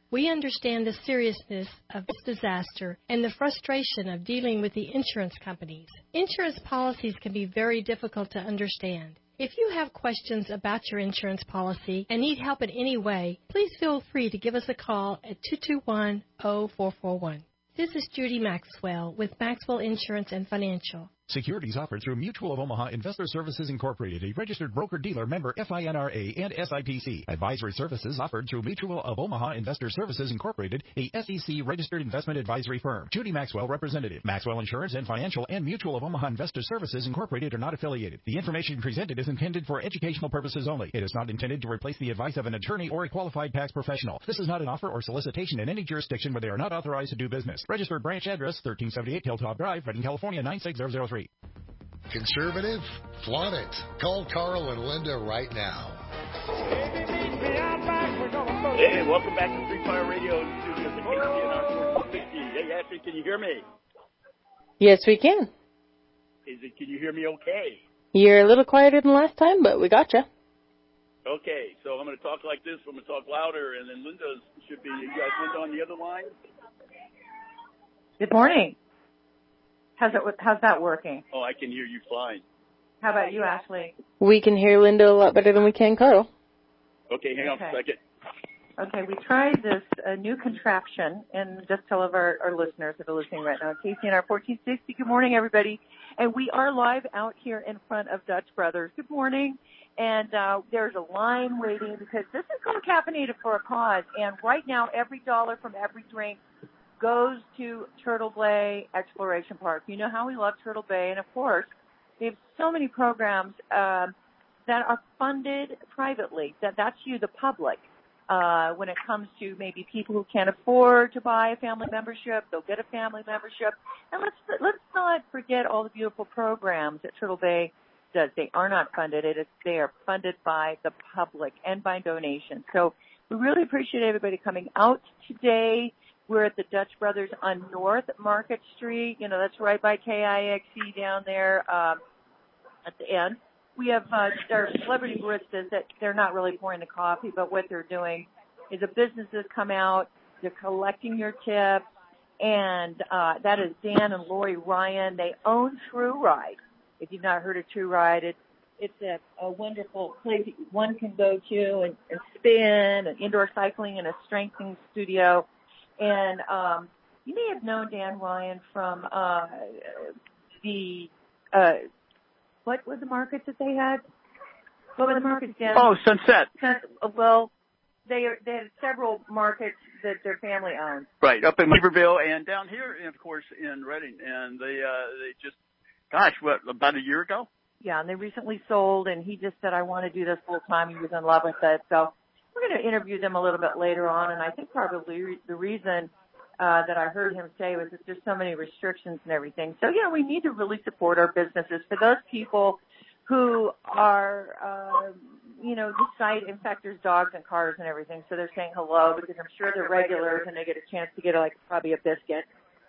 We understand the seriousness of this disaster and the frustration of dealing with the insurance companies. Insurance policies can be very difficult to understand. If you have questions about your insurance policy and need help in any way, please feel free to give us a call at two two one, zero four four one. This is Judy Maxwell with Maxwell Insurance and Financial. Securities offered through Mutual of Omaha Investor Services Incorporated, a registered broker-dealer member F I N R A and S I P C. Advisory services offered through Mutual of Omaha Investor Services Incorporated, a S E C-registered investment advisory firm. Judy Maxwell, representative. Maxwell Insurance and Financial and Mutual of Omaha Investor Services Incorporated are not affiliated. The information presented is intended for educational purposes only. It is not intended to replace the advice of an attorney or a qualified tax professional. This is not an offer or solicitation in any jurisdiction where they are not authorized to do business. Registered branch address, thirteen seventy-eight Hilltop Drive, Redding, California, nine six zero zero three. Conservative? Flaunt it. Call Carl and Linda right now. Hey, welcome back to Free Fire Radio Studios at K C N R four sixty. Hey, Ashley, can you hear me? Yes, we can. Is it? Can you hear me okay? You're a little quieter than last time, but we got you. Okay, so I'm going to talk like this. I'm going to talk louder, and then Linda should be. You guys, Linda, on the other line? Good morning. How's it? How's that working? Oh, I can hear you fine. How about you, Ashley? We can hear Linda a lot better than we can Carl. Okay, hang on Okay. for a second. Okay, we tried this uh, new contraption, and just tell of our, our listeners that are listening right now, K C N R fourteen sixty. Good morning, everybody. And we are live out here in front of Dutch Brothers. Good morning. And uh, there's a line waiting because this is called Caffeinated for a Cause. And right now, every dollar from every drink goes to Turtle Bay Exploration Park. You know how we love Turtle Bay, and of course, they have so many programs uh, that are funded privately. That that's you, the public. Uh, when it comes to maybe people who can't afford to buy a family membership, they'll get a family membership. And let's let's not forget all the beautiful programs that Turtle Bay does. They are not funded. It is they are funded by the public and by donations. So we really appreciate everybody coming out today. We're at the Dutch Brothers on North Market Street. You know, that's right by K I X C down there um, at the end. We have uh, our celebrity baristas that they're not really pouring the coffee, but what they're doing is the businesses come out, they're collecting your tips, and uh, that is Dan and Lori Ryan. They own True Ride. If you've not heard of True Ride, it's it's a, a wonderful place one can go to and, and spin, and indoor cycling, and a strengthening studio. And um, you may have known Dan Ryan from uh, the uh, what were the markets that they had? What were the markets, Dan? Oh, Sunset. Well, they are, they had several markets that their family owned. Right, up in Weaverville and down here, and of course, in Redding. And they uh, they just, gosh, what, about a year ago? Yeah, and they recently sold, and he just said, I want to do this full time. He was in love with it. So we're going to interview them a little bit later on, and I think probably re- the reason uh, that I heard him say was that there's so many restrictions and everything. So, yeah, we need to really support our businesses. For those people who are, uh, you know, this site, in fact, there's dogs and cars and everything, so they're saying hello because I'm sure they're regulars and they get a chance to get, like, probably a biscuit.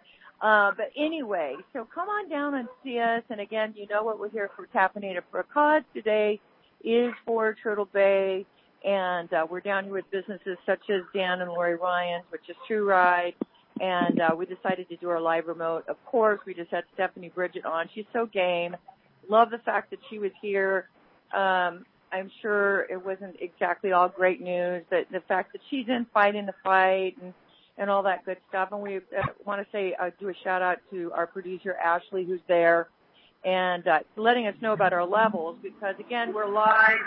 Uh, but anyway, so come on down and see us. And again, you know what, we're here for Caffeinated for a Cause. Today is for Turtle Bay. And uh, we're down here with businesses such as Dan and Lori Ryan's, which is True Ride. And uh, we decided to do our live remote. Of course, we just had Stephanie Bridget on. She's so game. Love the fact that she was here. Um, I'm sure it wasn't exactly all great news, but the fact that she's in fighting the fight and, and all that good stuff. And we uh, want to say, uh, do a shout out to our producer, Ashley, who's there, and uh, letting us know about our levels because, again, we're live.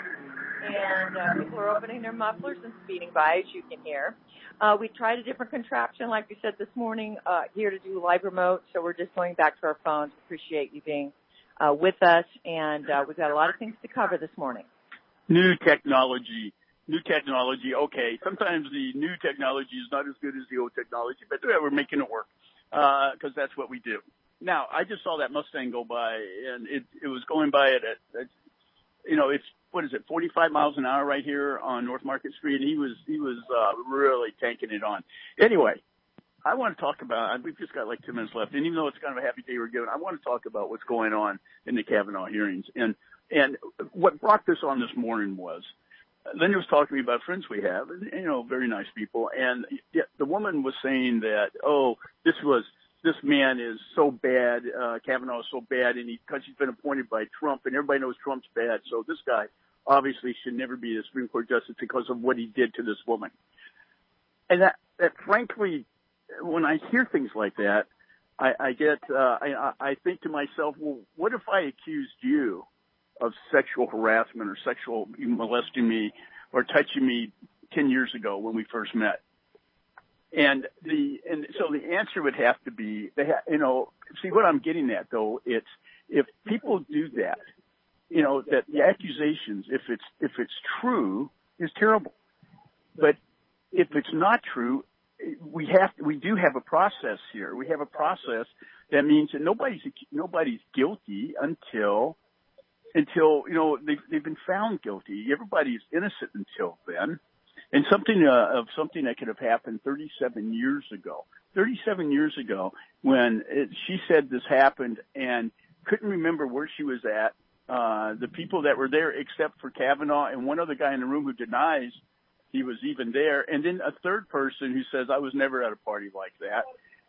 And uh, people are opening their mufflers and speeding by, as you can hear. Uh, we tried a different contraption, like we said this morning, uh, here to do live remote, so we're just going back to our phones. Appreciate you being uh, with us, and uh, we've got a lot of things to cover this morning. New technology. New technology, okay. Sometimes the new technology is not as good as the old technology, but yeah, we're making it work because uh, that's what we do. Now, I just saw that Mustang go by, and it, it was going by at, at, at you know, it's, what is it, forty-five miles an hour right here on North Market Street, and he was he was uh, really tanking it on. Anyway, I want to talk about, we've just got like two minutes left, and even though it's kind of a happy day we're giving, I want to talk about what's going on in the Kavanaugh hearings. And and what brought this on this morning was Linda was talking to me about friends we have, and, you know, very nice people. And yeah, the woman was saying that, oh, this was, this man is so bad, uh, Kavanaugh is so bad, and he, because he's been appointed by Trump, and everybody knows Trump's bad, so this guy obviously should never be the Supreme Court justice because of what he did to this woman. And that, that frankly, when I hear things like that, I, I get, uh, I, I think to myself, well, what if I accused you of sexual harassment or sexual molesting me or touching me ten years ago when we first met? And the, and so the answer would have to be, they ha, you know, see what I'm getting at though, it's, if people do that, you know, that the accusations, if it's, if it's true, is terrible. But if it's not true, we have, we do have a process here. We have a process that means that nobody's, nobody's guilty until, until, you know, they've, they've been found guilty. Everybody's innocent until then. And something, uh, of something that could have happened thirty-seven years ago. thirty-seven years ago when it, she said this happened and couldn't remember where she was at. Uh, the people that were there except for Kavanaugh and one other guy in the room who denies he was even there. And then a third person who says, I was never at a party like that.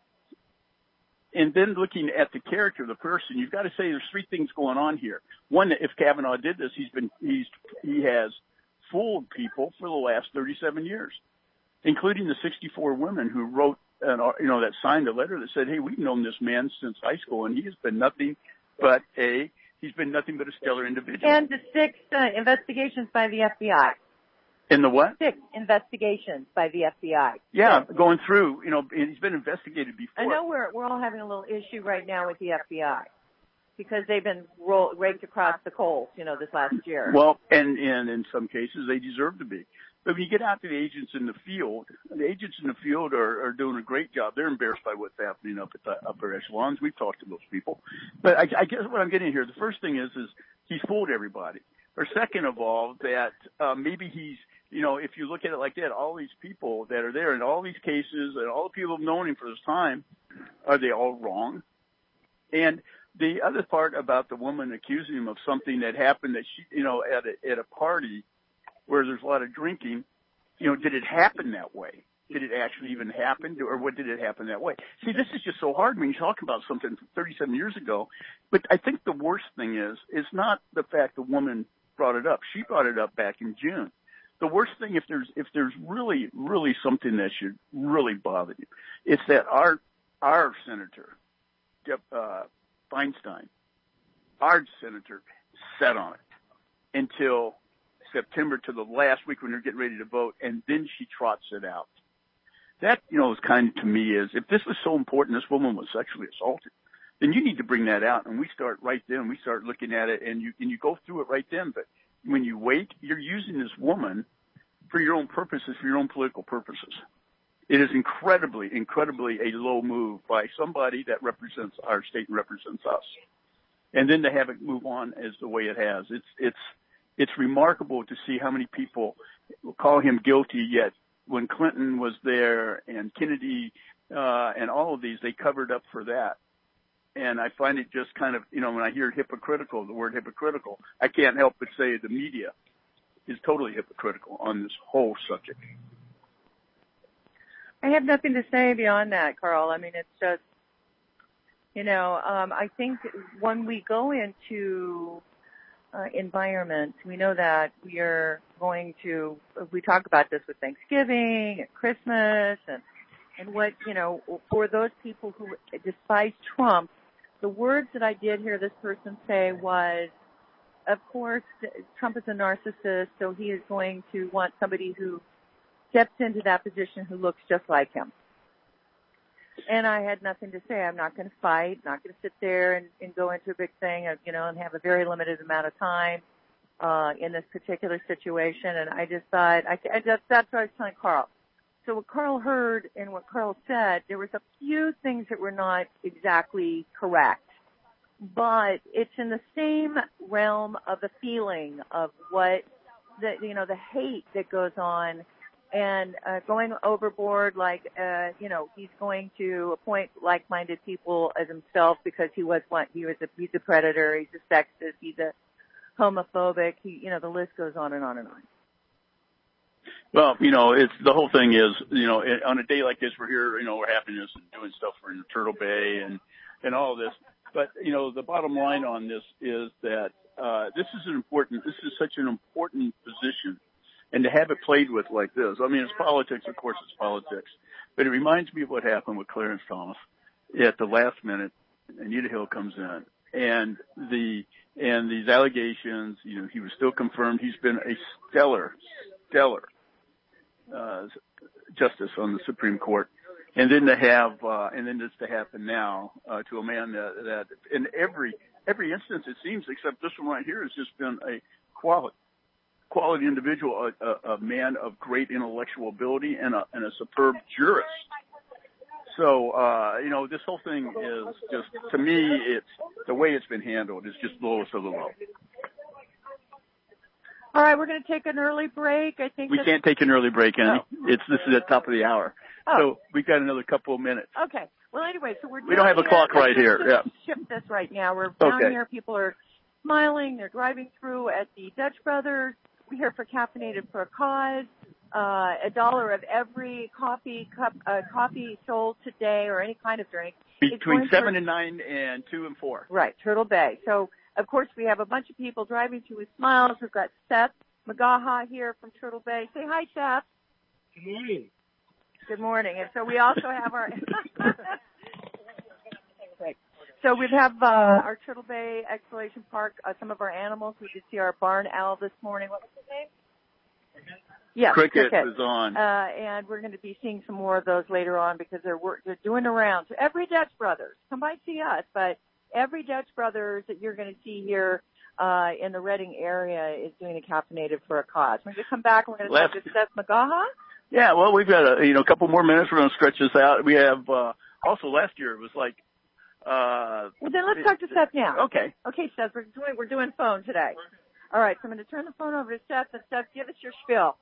And then looking at the character of the person, you've got to say there's three things going on here. One, if Kavanaugh did this, he's been, he's, he has fooled people for the last thirty-seven years, including the sixty-four women who wrote, an, you know, that signed a letter that said, hey, we've known this man since high school and he has been nothing but a, he's been nothing but a stellar individual. And the six uh, investigations by the F B I. In the what? Six investigations by the F B I. Yeah, going through, you know, he's been investigated before. I know we're we're all having a little issue right now with the F B I because they've been roll, raked across the coals, you know, this last year. Well, and, and in some cases they deserve to be. But when you get out to the agents in the field, the agents in the field are, are doing a great job. They're embarrassed by what's happening up at the upper echelons. We've talked to those people. But I, I guess what I'm getting here, the first thing is, is he's fooled everybody. Or second of all, that uh, maybe he's, you know, if you look at it like that, all these people that are there in all these cases and all the people who've known him for this time, are they all wrong? And the other part about the woman accusing him of something that happened that she, you know, at a, at a party where there's a lot of drinking, you know, did it happen that way? Did it actually even happen, or what did it happen that way? See, this is just so hard when you talk about something from thirty-seven years ago. But I think the worst thing is, is not the fact the woman brought it up. She brought it up back in June. The worst thing, if there's if there's really really something that should really bother you, it's that our our senator, uh, Feinstein, our senator, sat on it until September, to the last week when they're getting ready to vote, and then she trots it out. That, you know, is kind of, to me, is if this was so important, this woman was sexually assaulted, then you need to bring that out, and we start right then. We start looking at it, and you and you go through it right then. But when you wait, you're using this woman for your own purposes, for your own political purposes. It is incredibly, incredibly a low move by somebody that represents our state and represents us. And then to have it move on as the way it has. It's, it's, it's remarkable to see how many people call him guilty, yet when Clinton was there and Kennedy, uh, and all of these, they covered up for that. And I find it just kind of, you know, when I hear hypocritical, the word hypocritical, I can't help but say the media is totally hypocritical on this whole subject. I have nothing to say beyond that, Carl. I mean, it's just, you know, um, I think when we go into uh, environments, we know that we are going to, we talk about this with Thanksgiving and Christmas and, and what, you know, for those people who despise Trump, the words that I did hear this person say was, of course, Trump is a narcissist, so he is going to want somebody who steps into that position who looks just like him. And I had nothing to say. I'm not going to fight, not going to sit there and, and go into a big thing, of, you know, and have a very limited amount of time uh, in this particular situation. And I just thought, I, I just, that's what I was telling Carl. So what Carl heard and what Carl said, there was a few things that were not exactly correct. But it's in the same realm of the feeling of what, the, you know, the hate that goes on and uh, going overboard, like, uh, you know, he's going to appoint like-minded people as himself because he was one, he was a, he's a predator, he's a sexist, he's a homophobic, he, you know, the list goes on and on and on. Well, you know, it's the whole thing is, you know, it, on a day like this, we're here, you know, we're happiness and doing stuff for you know, Turtle Bay and and all of this. But you know, the bottom line on this is that uh, this is an important. This is such an important position, and to have it played with like this. I mean, it's politics, of course, it's politics. But it reminds me of what happened with Clarence Thomas at the last minute. Anita Hill comes in, and the and these allegations. You know, he was still confirmed. He's been a stellar, stellar. Uh, justice on the Supreme Court, and then to have, uh, and then this to happen now uh, to a man that, that in every every instance it seems, except this one right here, has just been a quality quality individual, a, a, a man of great intellectual ability, and a and a superb jurist. So uh, you know, this whole thing is just, to me, it's the way it's been handled is just the lowest of the low. All right, we're going to take an early break. I think we that's... can't take an early break, Annie. Oh. It's this is at the top of the hour, oh. so we've got another couple of minutes. Okay. Well, anyway, so we're we don't have a here. clock right here. Let's Yeah. shift this right now. We're down okay. here. People are smiling. They're driving through at the Dutch Brothers. We're here for Caffeinated for a Cause. Uh, a dollar of every coffee cup, uh, coffee sold today, or any kind of drink. Between seven and nine, and two and four. Right, Turtle Bay. So, of course, we have a bunch of people driving through with smiles. We've got Seth Magaha here from Turtle Bay. Say hi, Seth. Good morning. Good morning. And so we also have our so we have uh, our Turtle Bay Exploration Park, uh, some of our animals. We did see our barn owl this morning. What was his name? Yes, Cricket, Cricket was on. Uh, and we're going to be seeing some more of those later on because they're work, they're doing around. So every Dutch Brothers, come by see us, but every Dutch Brothers that you're going to see here uh, in the Reading area is doing a Caffeinated for a Cause. We're going to come back. We're going to talk to Seth Magaha. Yeah, well, we've got a you know a couple more minutes. We're going to stretch this out. We have uh, also last year it was like. Uh, well, then let's talk to Seth now. Okay. Okay, Seth, we're doing we're doing phone today. All right, so I'm going to turn the phone over to Seth. And Seth, give us your spiel.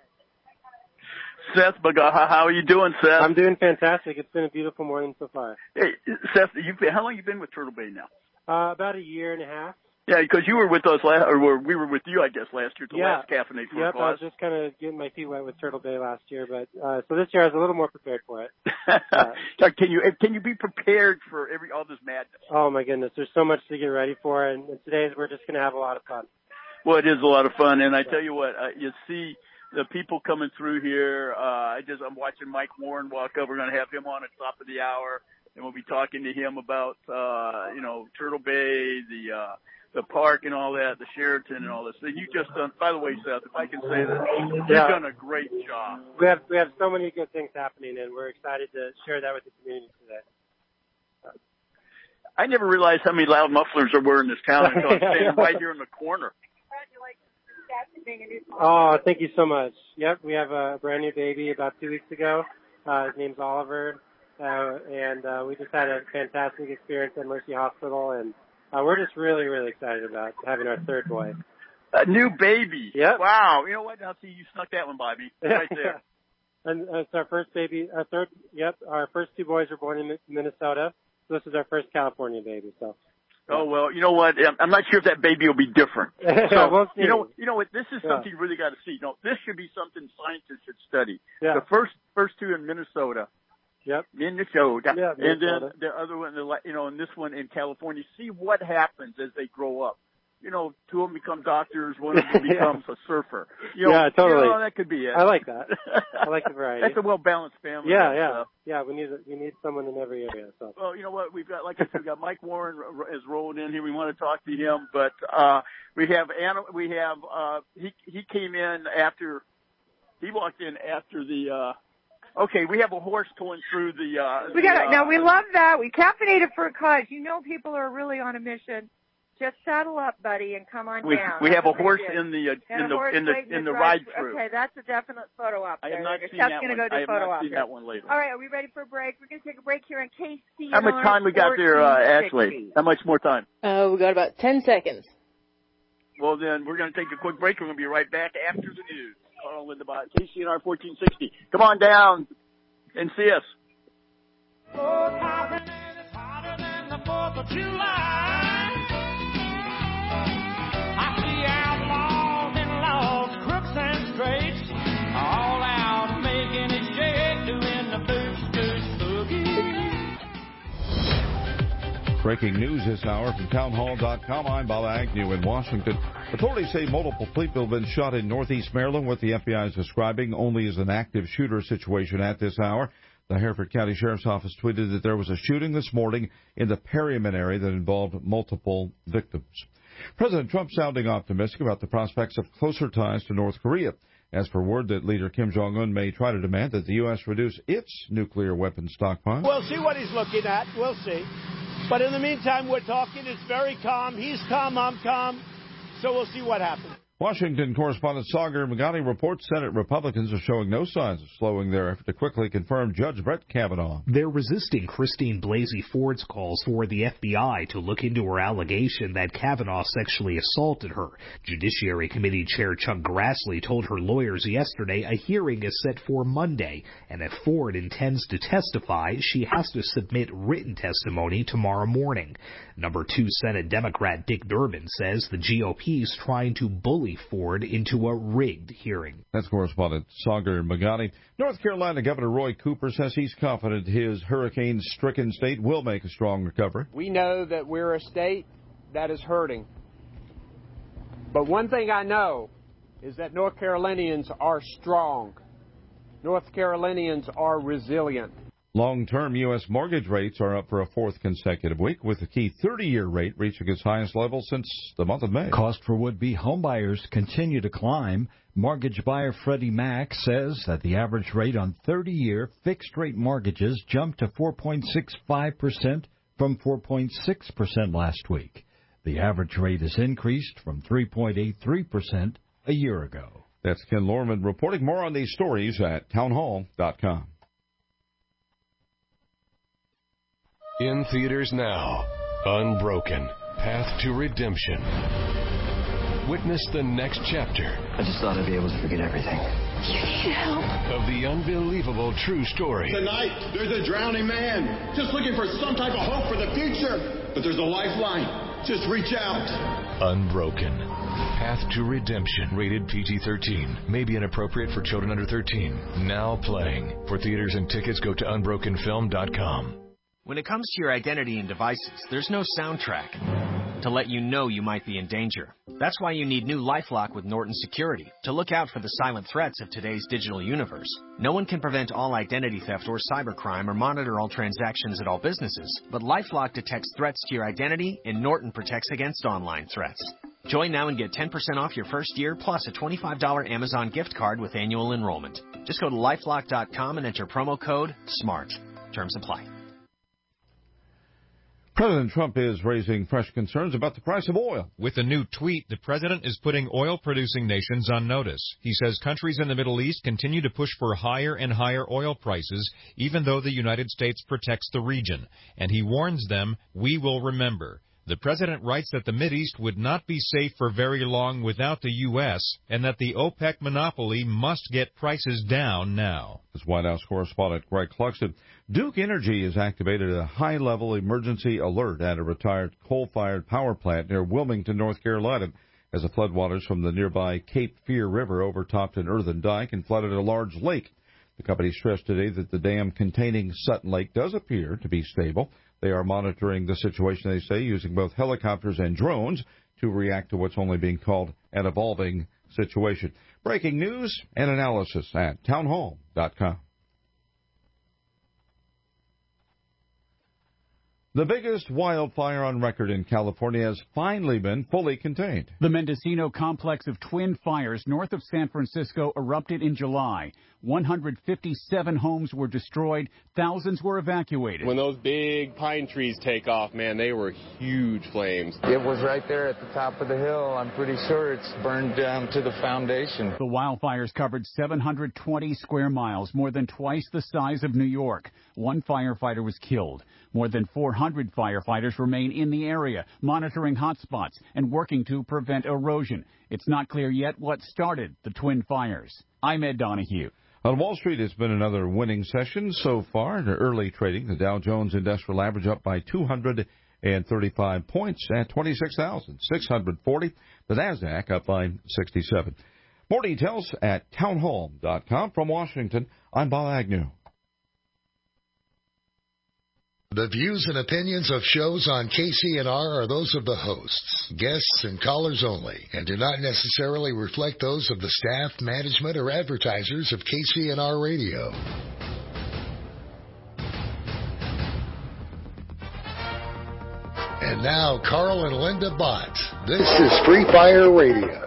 Seth Magaha, how are you doing, Seth? I'm doing fantastic. It's been a beautiful morning so far. Hey, Seth, you've been, how long have you been with Turtle Bay now? Uh, about a year and a half. Yeah, because you were with us last, or we were with you, I guess, last year. The yeah. last Caffeinated for yep, a Cause. I was just kind of getting my feet wet with Turtle Bay last year, but uh, so this year I was a little more prepared for it. uh, can you can you be prepared for every all this madness? Oh my goodness, there's so much to get ready for, and today we're just going to have a lot of fun. Well, it is a lot of fun, and I tell you what, uh, you see the people coming through here. Uh, I just I'm watching Mike Warren walk up. We're going to have him on at the top of the hour, and we'll be talking to him about uh, you know Turtle Bay, the uh, the park, and all that, the Sheraton, and all this. And you just done. By the way, Seth, if I can say that, you've yeah. done a great job. We have we have so many good things happening, and we're excited to share that with the community today. I never realized how many loud mufflers there were in this town until I'm standing right here in the corner. Oh, thank you so much. Yep, we have a brand new baby about two weeks ago. Uh, his name's Oliver, uh, and uh, we just had a fantastic experience at Mercy Hospital, and uh, we're just really, really excited about having our third boy. A new baby. Yep. Wow. You know what? Now, see, you snuck that one by me right there. And uh, it's our first baby, our third, yep, our first two boys were born in Minnesota. So this is our first California baby, so. Oh, well, you know what? I'm not sure if that baby will be different. So, we'll see. you know, you know what? This is Yeah. something you really got to see. No, this should be something scientists should study. Yeah. The first, first two in Minnesota. Yep. Minnesota. Yeah, and Minnesota. then the other one, the, you know, and this one in California. See what happens as they grow up. You know, two of them become doctors, one of them becomes a surfer. You know, yeah, totally. You know, that could be it. I like that. I like the variety. That's a well-balanced family. Yeah, and yeah. stuff. Yeah, we need we need someone in every area. So. Well, you know what? We've got, like I said, we've got Mike Warren is rolled in here. We want to talk to him, but uh we have Anna. We have uh he he came in after he walked in after the. uh Okay, we have a horse going through the. uh We got the, it. Now we love that. We Caffeinated for a Cause. You know, people are really on a mission. Just saddle up, buddy, and come on we, down. We have a That's horse what in the uh, and in the horse in the waiting in to the drive ride through. through. Okay, that's a definite photo op. I have there. not Seth's seen that gonna one. go do I have photo not op seen here. that one later. All right, are we ready for a break? We're going to take a break here on K C N R. How much time we got there, uh, Ashley? How much more time? Uh, we got about ten seconds. Well, then we're going to take a quick break. We're going to be right back after the news. Carl Lindenbach, K C N R fourteen sixty. Come on down and see us. Oh, Caffeinated is hotter than the fourth of July. I see outlaws and laws, crooks and straights, Breaking news this hour from townhall dot com. I'm Bob Agnew in Washington. Authorities say multiple people have been shot in northeast Maryland, what the F B I is describing only as an active shooter situation at this hour. The Hereford County Sheriff's Office tweeted that there was a shooting this morning in the Perryman area that involved multiple victims. President Trump sounding optimistic about the prospects of closer ties to North Korea. As for word that leader Kim Jong-un may try to demand that the U S reduce its nuclear weapons stockpile. We'll see what he's looking at. We'll see. But in the meantime, we're talking. It's very calm. He's calm. I'm calm. So we'll see what happens. Washington correspondent Sagar Magani reports Senate Republicans are showing no signs of slowing their effort to quickly confirm Judge Brett Kavanaugh. They're resisting Christine Blasey Ford's calls for the F B I to look into her allegation that Kavanaugh sexually assaulted her. Judiciary Committee Chair Chuck Grassley told her lawyers yesterday a hearing is set for Monday, and if Ford intends to testify, she has to submit written testimony tomorrow morning. Number two Senate Democrat Dick Durbin says the G O P is trying to bully Ford into a rigged hearing. That's correspondent Sagar Magani. North Carolina Governor Roy Cooper says he's confident his hurricane-stricken state will make a strong recovery. We know that we're a state that is hurting. But one thing I know is that North Carolinians are strong. North Carolinians are resilient. Long-term U S mortgage rates are up for a fourth consecutive week, with the key thirty-year rate reaching its highest level since the month of May. Cost for would-be homebuyers continue to climb. Mortgage buyer Freddie Mac says that the average rate on thirty-year fixed-rate mortgages jumped to four point six five percent from four point six percent last week. The average rate has increased from three point eight three percent a year ago. That's Ken Lorman reporting. More on these stories at townhall dot com. In theaters now, Unbroken, Path to Redemption. Witness the next chapter. I just thought I'd be able to forget everything. You need help. Of the unbelievable true story. Tonight, there's a drowning man, just looking for some type of hope for the future. But there's a lifeline. Just reach out. Unbroken, Path to Redemption. Rated P G thirteen. May be inappropriate for children under thirteen. Now playing. For theaters and tickets, go to unbroken film dot com. When it comes to your identity and devices, there's no soundtrack to let you know you might be in danger. That's why you need new LifeLock with Norton Security to look out for the silent threats of today's digital universe. No one can prevent all identity theft or cybercrime or monitor all transactions at all businesses, but LifeLock detects threats to your identity and Norton protects against online threats. Join now and get ten percent off your first year plus a twenty-five dollars Amazon gift card with annual enrollment. Just go to lifelock dot com and enter promo code SMART. Terms apply. President Trump is raising fresh concerns about the price of oil. With a new tweet, the president is putting oil-producing nations on notice. He says countries in the Middle East continue to push for higher and higher oil prices, even though the United States protects the region. And he warns them, we will remember. The president writes that the Mideast would not be safe for very long without the U S, and that the OPEC monopoly must get prices down now. As White House correspondent Greg Cluxton, Duke Energy has activated a high-level emergency alert at a retired coal-fired power plant near Wilmington, North Carolina, as the floodwaters from the nearby Cape Fear River overtopped an earthen dike and flooded a large lake. The company stressed today that the dam containing Sutton Lake does appear to be stable. They are monitoring the situation, they say, using both helicopters and drones to react to what's only being called an evolving situation. Breaking news and analysis at townhall dot com. The biggest wildfire on record in California has finally been fully contained. The Mendocino complex of twin fires north of San Francisco erupted in July. one hundred fifty-seven homes were destroyed. Thousands were evacuated. When those big pine trees take off, man, they were huge flames. It was right there at the top of the hill. I'm pretty sure it's burned down to the foundation. The wildfires covered seven hundred twenty square miles, more than twice the size of New York. One firefighter was killed. More than four hundred firefighters remain in the area, monitoring hotspots and working to prevent erosion. It's not clear yet what started the twin fires. I'm Ed Donahue. On Wall Street, it's been another winning session so far. In early trading, the Dow Jones Industrial Average up by two hundred thirty-five points at twenty-six thousand six hundred forty. The Nasdaq up by sixty-seven. More details at townhall dot com. From Washington, I'm Bob Agnew. The views and opinions of shows on K C N R are those of the hosts, guests, and callers only, and do not necessarily reflect those of the staff, management, or advertisers of K C N R Radio. And now, Carl and Linda Bott. This is Free Fire Radio.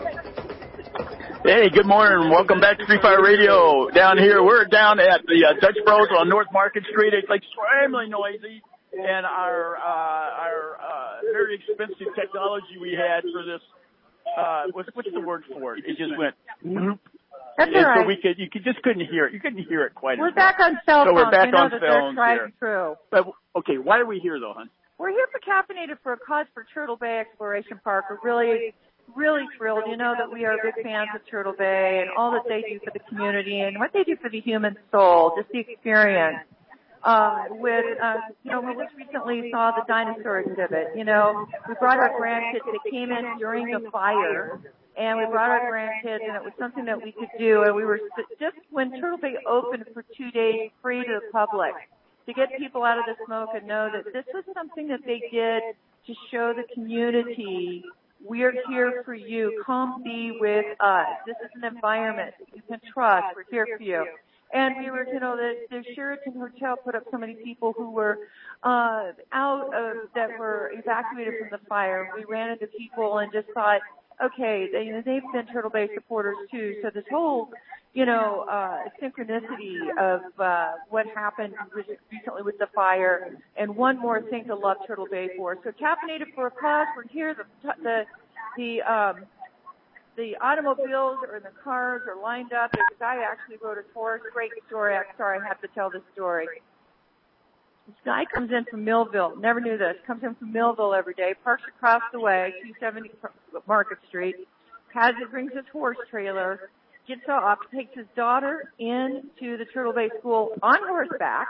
Hey, good morning, and welcome back to Free Fire Radio. Down here, we're down at the uh, Dutch Bros on North Market Street. It's like extremely noisy, and our uh, our uh, very expensive technology we had for this, uh, what's, what's the word for it? It just went. That's and all right. So we could, you could, just couldn't hear it. You couldn't hear it quite. We're as back well. on cell phones. So we're back you know on that phones they're here. Through. But okay, why are we here though, hon? We're here for Caffeinated for a Cause for Turtle Bay Exploration Park. We're really, really thrilled. You know that we are big fans of Turtle Bay and all that they do for the community and what they do for the human soul, just the experience. Uh, with, uh, you know, we just recently saw the dinosaur exhibit. You know, we brought our grandkids that came in during the fire, and we brought our grandkids, and it was something that we could do. And we were just when Turtle Bay opened for two days, free to the public, to get people out of the smoke and know that this was something that they did to show the community, we're here for you. Come be with us. This is an environment that you can trust. We're here for you. And we were, you know, the, the Sheraton Hotel put up so many people who were uh, out of, that were evacuated from the fire. We ran into people and just thought, okay, they, you know, they've been Turtle Bay supporters too. So this whole, you know, uh, synchronicity of uh, what happened recently with the fire, and one more thing to love Turtle Bay for. So Caffeinated for a Cause. We're here. The the the um, the automobiles or the cars are lined up. There's a guy actually wrote a tour. Great story. I'm sorry, I have to tell this story. This guy comes in from Millville. Never knew this. Comes in from Millville every day. Parks across the way, two seventy Market Street. Has it brings his horse trailer. Gets off. Takes his daughter into the Turtle Bay School on horseback.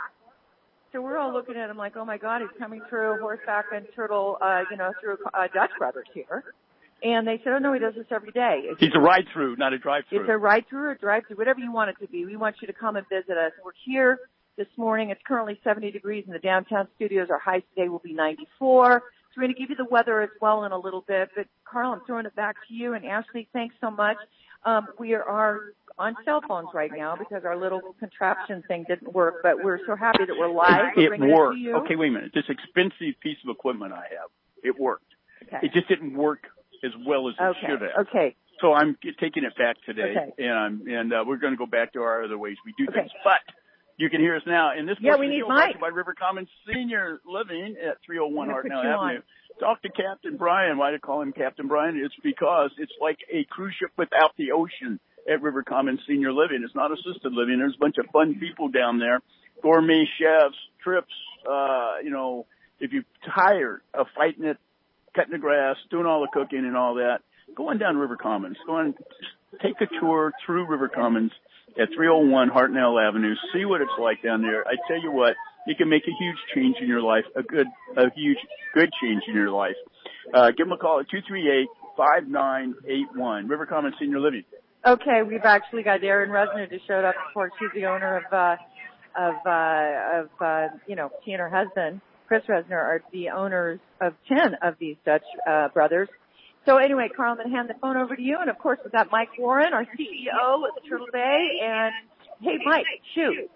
So we're all looking at him like, oh my God, he's coming through horseback and Turtle, uh, you know, through uh, Dutch Brothers here. And they said, oh no, he does this every day. It's, He's a ride-through, not a drive-through. It's a ride-through or drive-through, whatever you want it to be. We want you to come and visit us. We're here this morning. It's currently seventy degrees in the downtown studios. Our high today will be ninety-four. So we're going to give you the weather as well in a little bit. But Carl, I'm throwing it back to you. And Ashley, thanks so much. Um, we are on cell phones right now because our little contraption thing didn't work. But we're so happy that we're live. It, we're it worked. It to you. Okay, wait a minute. This expensive piece of equipment I have, it worked. Okay. It just didn't work as well as it okay. should have. Okay. So I'm taking it back today, okay. and I'm, and uh, we're going to go back to our other ways we do okay. things. But you can hear us now. And this yeah, we need Mike by River Commons Senior Living at three oh one Hartnell Avenue. Talk to Captain Brian. Why do I call him Captain Brian? It's because it's like a cruise ship without the ocean at River Commons Senior Living. It's not assisted living. There's a bunch of fun people down there, gourmet chefs, trips. Uh, you know, if you're tired of fighting it, cutting the grass, doing all the cooking and all that, go on down to River Commons. Go on, take a tour through River Commons at three oh one Hartnell Avenue. See what it's like down there. I tell you what, it can make a huge change in your life, a good, a huge, good change in your life. Uh, give them a call at two three eight, five nine eight one, River Commons Senior Living. Okay, we've actually got Erin Resner who showed up. Of course, she's the owner of, uh, of, uh, of, uh, you know, she and her husband, Chris Resner, are the owners of ten of these Dutch, uh, brothers. So anyway, Carl, I'm going to hand the phone over to you. And of course, we've got Mike Warren, our C E O at Turtle Bay. And hey, Mike, shoot.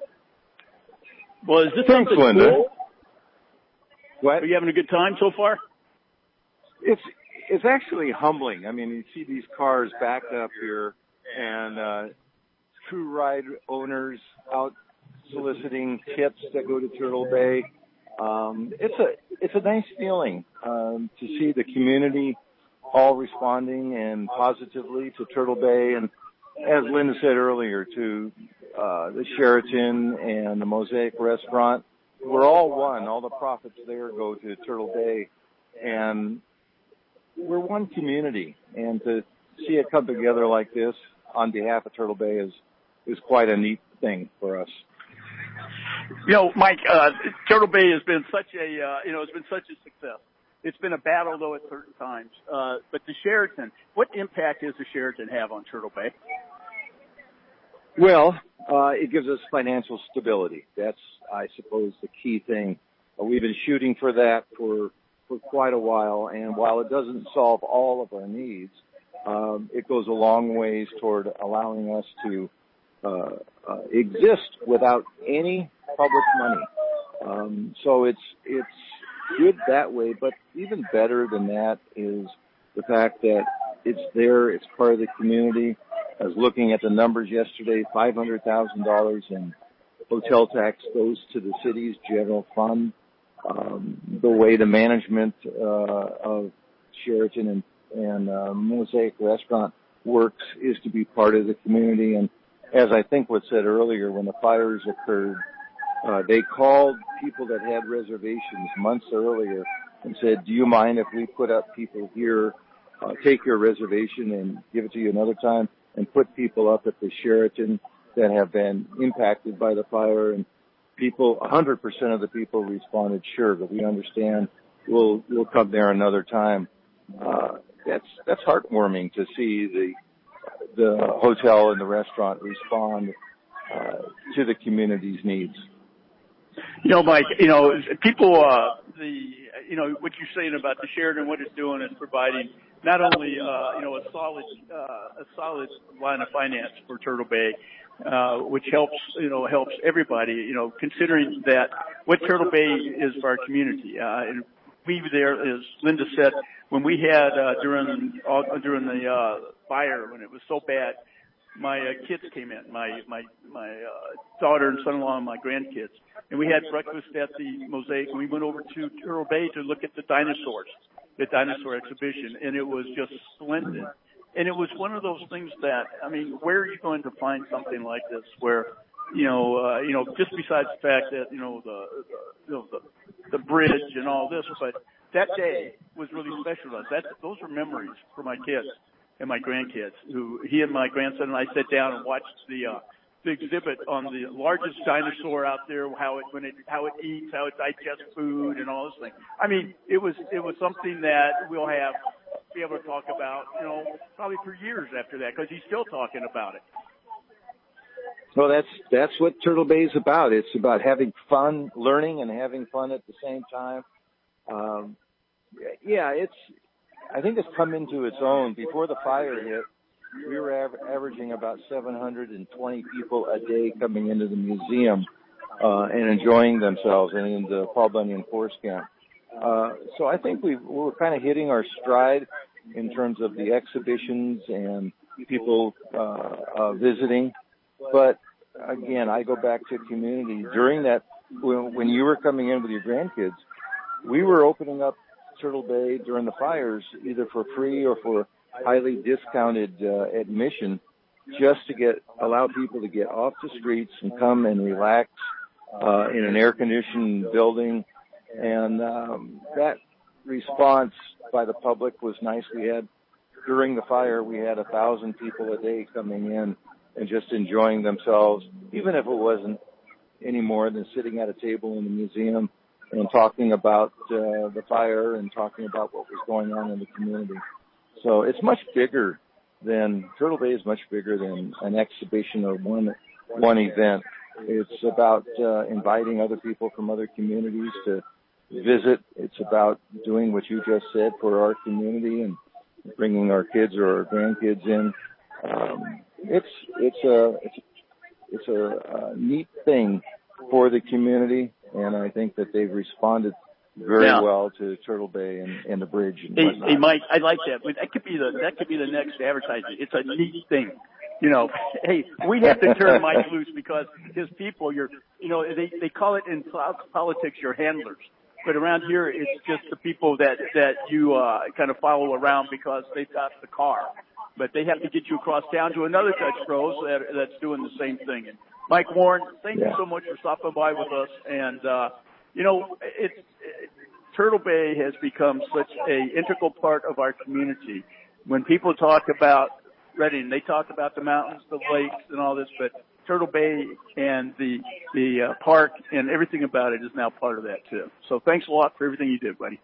Well, is this Thanks, something Linda. cool? What? Are you having a good time so far? It's, it's actually humbling. I mean, you see these cars backed up here and, uh, true ride owners out soliciting tips that go to Turtle Bay. Um, it's a, it's a nice feeling, um, to see the community all responding and positively to Turtle Bay, and as Linda said earlier, to uh, the Sheraton and the Mosaic Restaurant. We're all one. All the profits there go to Turtle Bay, and we're one community. And to see it come together like this on behalf of Turtle Bay is is quite a neat thing for us. You know, Mike, uh, Turtle Bay has been such a, uh, you know, it's been such a success. It's been a battle, though, at certain times. Uh, but the Sheraton, what impact does the Sheraton have on Turtle Bay? Well, uh, it gives us financial stability. That's, I suppose, the key thing. Uh, we've been shooting for that for for quite a while, and while it doesn't solve all of our needs, um, it goes a long ways toward allowing us to uh, uh, exist without any public money. Um, so it's it's good that way, but even better than that is the fact that it's there, it's part of the community. I was looking at the numbers yesterday, five hundred thousand dollars in hotel tax goes to the city's general fund. Um, the way the management uh, of Sheraton and, and uh, Mosaic Restaurant works is to be part of the community. And as I think was said earlier, when the fires occurred, uh, they called people that had reservations months earlier and said, do you mind if we put up people here, uh, take your reservation and give it to you another time, and put people up at the Sheraton that have been impacted by the fire? And people, one hundred percent of the people responded, sure, but we understand. We'll, we'll come there another time. Uh, that's, that's heartwarming to see the, the hotel and the restaurant respond, uh, to the community's needs. You know, Mike, you know, people, uh, the, you know, what you're saying about the Sheraton, what it's doing is providing not only, uh, you know, a solid, uh, a solid line of finance for Turtle Bay, uh, which helps, you know, helps everybody, you know, considering that what Turtle Bay is for our community. Uh, and we there, as Linda said, when we had, uh, during, all, during the, uh, fire, when it was so bad, my uh, kids came in, my, my, my, uh, daughter and son-in-law and my grandkids. And we had breakfast at the Mosaic, and we went over to Turtle Bay to look at the dinosaurs, the dinosaur exhibition, and it was just splendid. And it was one of those things that, I mean, where are you going to find something like this where, you know, uh, you know, just besides the fact that, you know, the, the, you know, the, the bridge and all this, but that day was really special to us. That, those are memories for my kids and my grandkids, who he and my grandson and I sat down and watched the, uh, the exhibit on the largest dinosaur out there, how it, when it, how it eats, how it digests food and all those things. I mean, it was, it was something that we'll have, be able to talk about, you know, probably for years after that, because he's still talking about it. Well, that's, that's what Turtle Bay is about. It's about having fun, learning and having fun at the same time. Um, yeah, it's, I think it's come into its own. Before the fire hit, we were av- averaging about seven hundred twenty people a day coming into the museum, uh, and enjoying themselves, and in the Paul Bunyan Force Camp. Uh, so I think we we're kind of hitting our stride in terms of the exhibitions and people, uh, uh, visiting. But again, I go back to community. During that, when, when you were coming in with your grandkids, we were opening up Turtle Bay during the fires, either for free or for highly discounted uh, admission, just to get allow people to get off the streets and come and relax uh, in an air-conditioned building. And um, that response by the public was nice. We had, during the fire, we had a thousand people a day coming in and just enjoying themselves, even if it wasn't any more than sitting at a table in the museum and talking about uh, the fire and talking about what was going on in the community. So it's much bigger than, Turtle Bay is much bigger than an exhibition or one one event. It's about uh, inviting other people from other communities to visit. It's about doing what you just said for our community and bringing our kids or our grandkids in. Um, it's it's a it's it's a, a neat thing for the community, and I think that they've responded very yeah. well to Turtle Bay and, and the bridge and hey, whatnot. Hey, Mike, I like that. That could be the that could be the next advertising. It's a neat thing, you know. Hey, we have to turn Mike loose because his people, you're, you know, they they call it in politics your handlers, but around here it's just the people that that you uh, kind of follow around because they've got the car, but they have to get you across town to another Dutch Bros that that's doing the same thing. And Mike Warren, thank yeah. you so much for stopping by with us. And, uh, you know, it's, it, Turtle Bay has become such a integral part of our community. When people talk about Redding, they talk about the mountains, the lakes, and all this, but Turtle Bay and the, the uh, park and everything about it is now part of that, too. So thanks a lot for everything you did, buddy.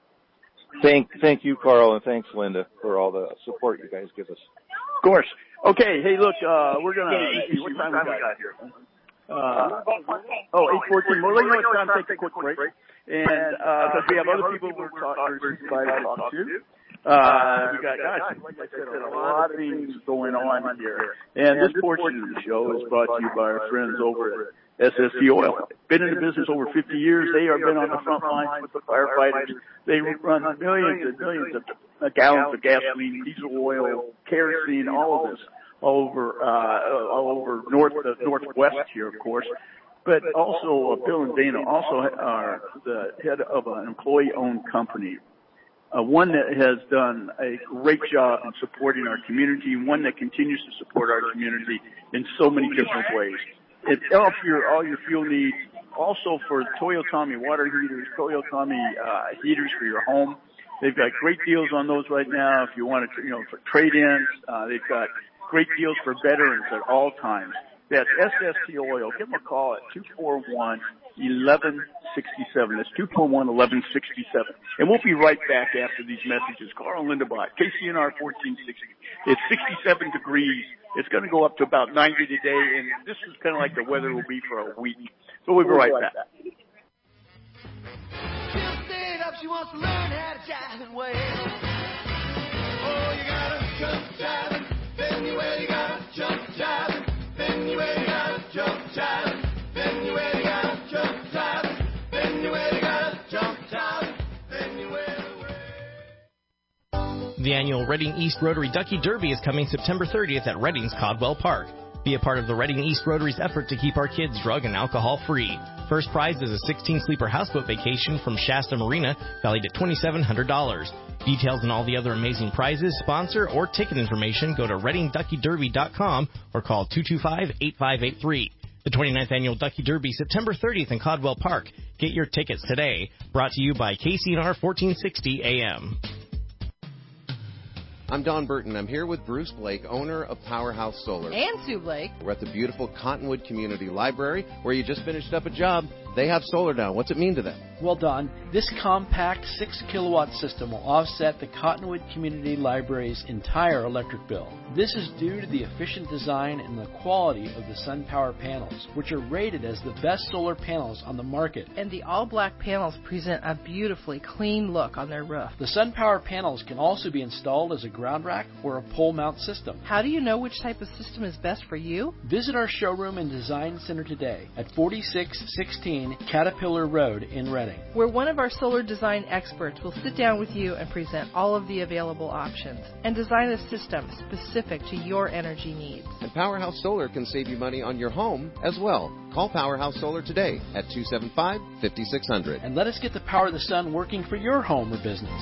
Thank, thank you, Carl, and thanks, Linda, for all the support you guys give us. Of course. Okay, hey, look, uh, we're gonna, see what time we got here? Uh, oh, eight fourteen. Well, you know, it's time to take a quick break. And because uh, we have other people we're talking to, talk to. Uh, we got, gosh, like I said, a lot of things going on here. And this portion of the show is brought to you by our friends over at S S T Oil. Been in the business over fifty years. They have been on the front lines with the firefighters. They run millions and millions of gallons of gasoline, diesel oil, kerosene, all of this, all over, uh, all over north, uh, northwest here, of course. But also, uh, Bill and Dana also are the head of an employee-owned company. Uh, one that has done a great job in supporting our community, one that continues to support our community in so many different ways. It's all for your, all your fuel needs, also for Toyotomi water heaters, Toyotomi uh, heaters for your home. They've got great deals on those right now if you want to, you know, for trade-ins. Uh, they've got great deals for veterans at all times. That's S S T Oil. Give them a call at two four one, one one six seven. That's two four one, one one six seven. And we'll be right back after these messages. Carl Lindenbach, K C N R fourteen sixty. It's sixty-seven degrees. It's going to go up to about ninety today, and this is kind of like the weather will be for a week. So we'll be right back. She wants to learn how to jive and wail. Oh, you gotta jump jiving, then you well, you gotta jump jiving. Then you really gotta jump jiving. Then you really gotta jump jiving. Then you really gotta jump jiving. Then you really. The annual Reading East Rotary Ducky Derby is coming September thirtieth at Reading's Codwell Park. Be a part of the Reading East Rotary's effort to keep our kids drug and alcohol free. First prize is a sixteen-sleeper houseboat vacation from Shasta Marina, valued at two thousand seven hundred dollars. Details and all the other amazing prizes, sponsor, or ticket information go to reading ducky derby dot com or call two two five, eight five eight three. The twenty-ninth Annual Ducky Derby, September thirtieth in Codwell Park. Get your tickets today. Brought to you by K C N R fourteen sixty A M. I'm Don Burton. I'm here with Bruce Blake, owner of Powerhouse Solar. And Sue Blake. We're at the beautiful Cottonwood Community Library, where you just finished up a job. They have solar down. What's it mean to them? Well, Don, this compact six kilowatt system will offset the Cottonwood Community Library's entire electric bill. This is due to the efficient design and the quality of the SunPower panels, which are rated as the best solar panels on the market. And the all-black panels present a beautifully clean look on their roof. The SunPower panels can also be installed as a ground rack or a pole mount system. How do you know which type of system is best for you? Visit our showroom and design center today at forty-six sixteen Caterpillar Road in Reading, where one of our solar design experts will sit down with you and present all of the available options and design a system specific to your energy needs. And Powerhouse Solar can save you money on your home as well. Call Powerhouse Solar today at two seven five, five six zero zero. And let us get the power of the sun working for your home or business.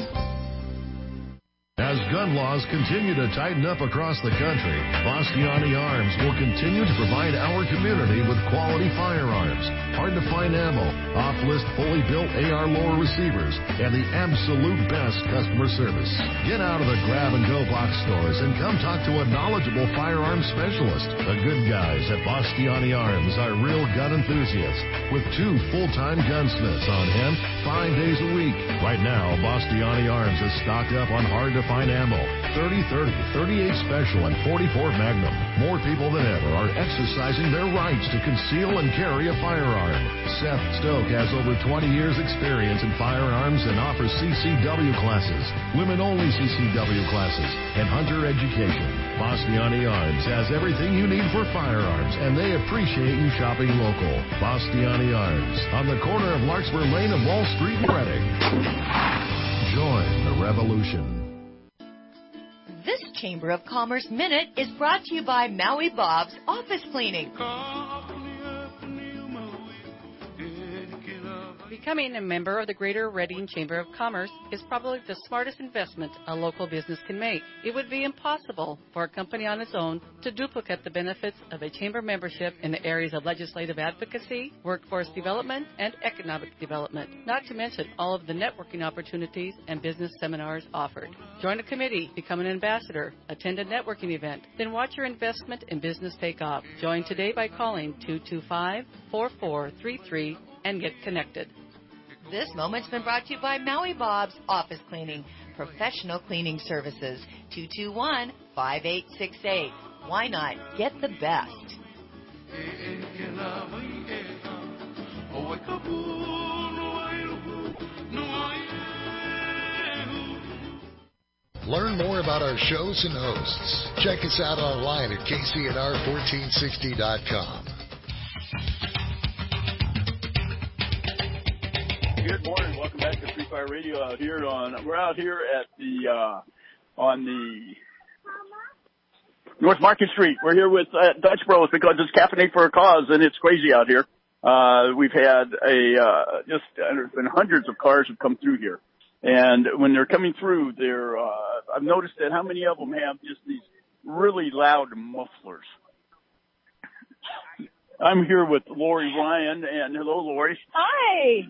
As gun laws continue to tighten up across the country, Bastiani Arms will continue to provide our community with quality firearms, hard-to-find ammo, off-list fully built A R lower receivers, and the absolute best customer service. Get out of the grab-and-go box stores and come talk to a knowledgeable firearms specialist. The good guys at Bastiani Arms are real gun enthusiasts with two full-time gunsmiths on hand five days a week. Right now, Bastiani Arms is stocked up on hard-to Fine ammo, thirty thirty, thirty-eight Special, and forty-four Magnum. More people than ever are exercising their rights to conceal and carry a firearm. Seth Stoke has over twenty years experience in firearms and offers C C W classes, women-only C C W classes, and hunter education. Bastiani Arms has everything you need for firearms, and they appreciate you shopping local. Bastiani Arms, on the corner of Larkspur Lane and Wall Street in Reading. Join the revolution. This Chamber of Commerce Minute is brought to you by Maui Bob's Office Cleaning. Becoming a member of the Greater Reading Chamber of Commerce is probably the smartest investment a local business can make. It would be impossible for a company on its own to duplicate the benefits of a chamber membership in the areas of legislative advocacy, workforce development, and economic development, not to mention all of the networking opportunities and business seminars offered. Join a committee, become an ambassador, attend a networking event, then watch your investment in business take off. Join today by calling two two five, four four three three and get connected. This moment's been brought to you by Maui Bob's Office Cleaning, professional cleaning services, two two one, five eight six eight. Why not get the best? Learn more about our shows and hosts. Check us out online at K C N R fourteen sixty dot com. Good morning. Welcome back to Free Fire Radio out here on, we're out here at the, uh, on the North Market Street. We're here with uh, Dutch Bros because it's Caffeinate for a Cause and it's crazy out here. Uh, we've had a, uh, just, uh, there's been hundreds of cars have come through here. And when they're coming through, they're, uh, I've noticed that how many of them have just these really loud mufflers. I'm here with Lori Ryan, and hello, Lori. Hi.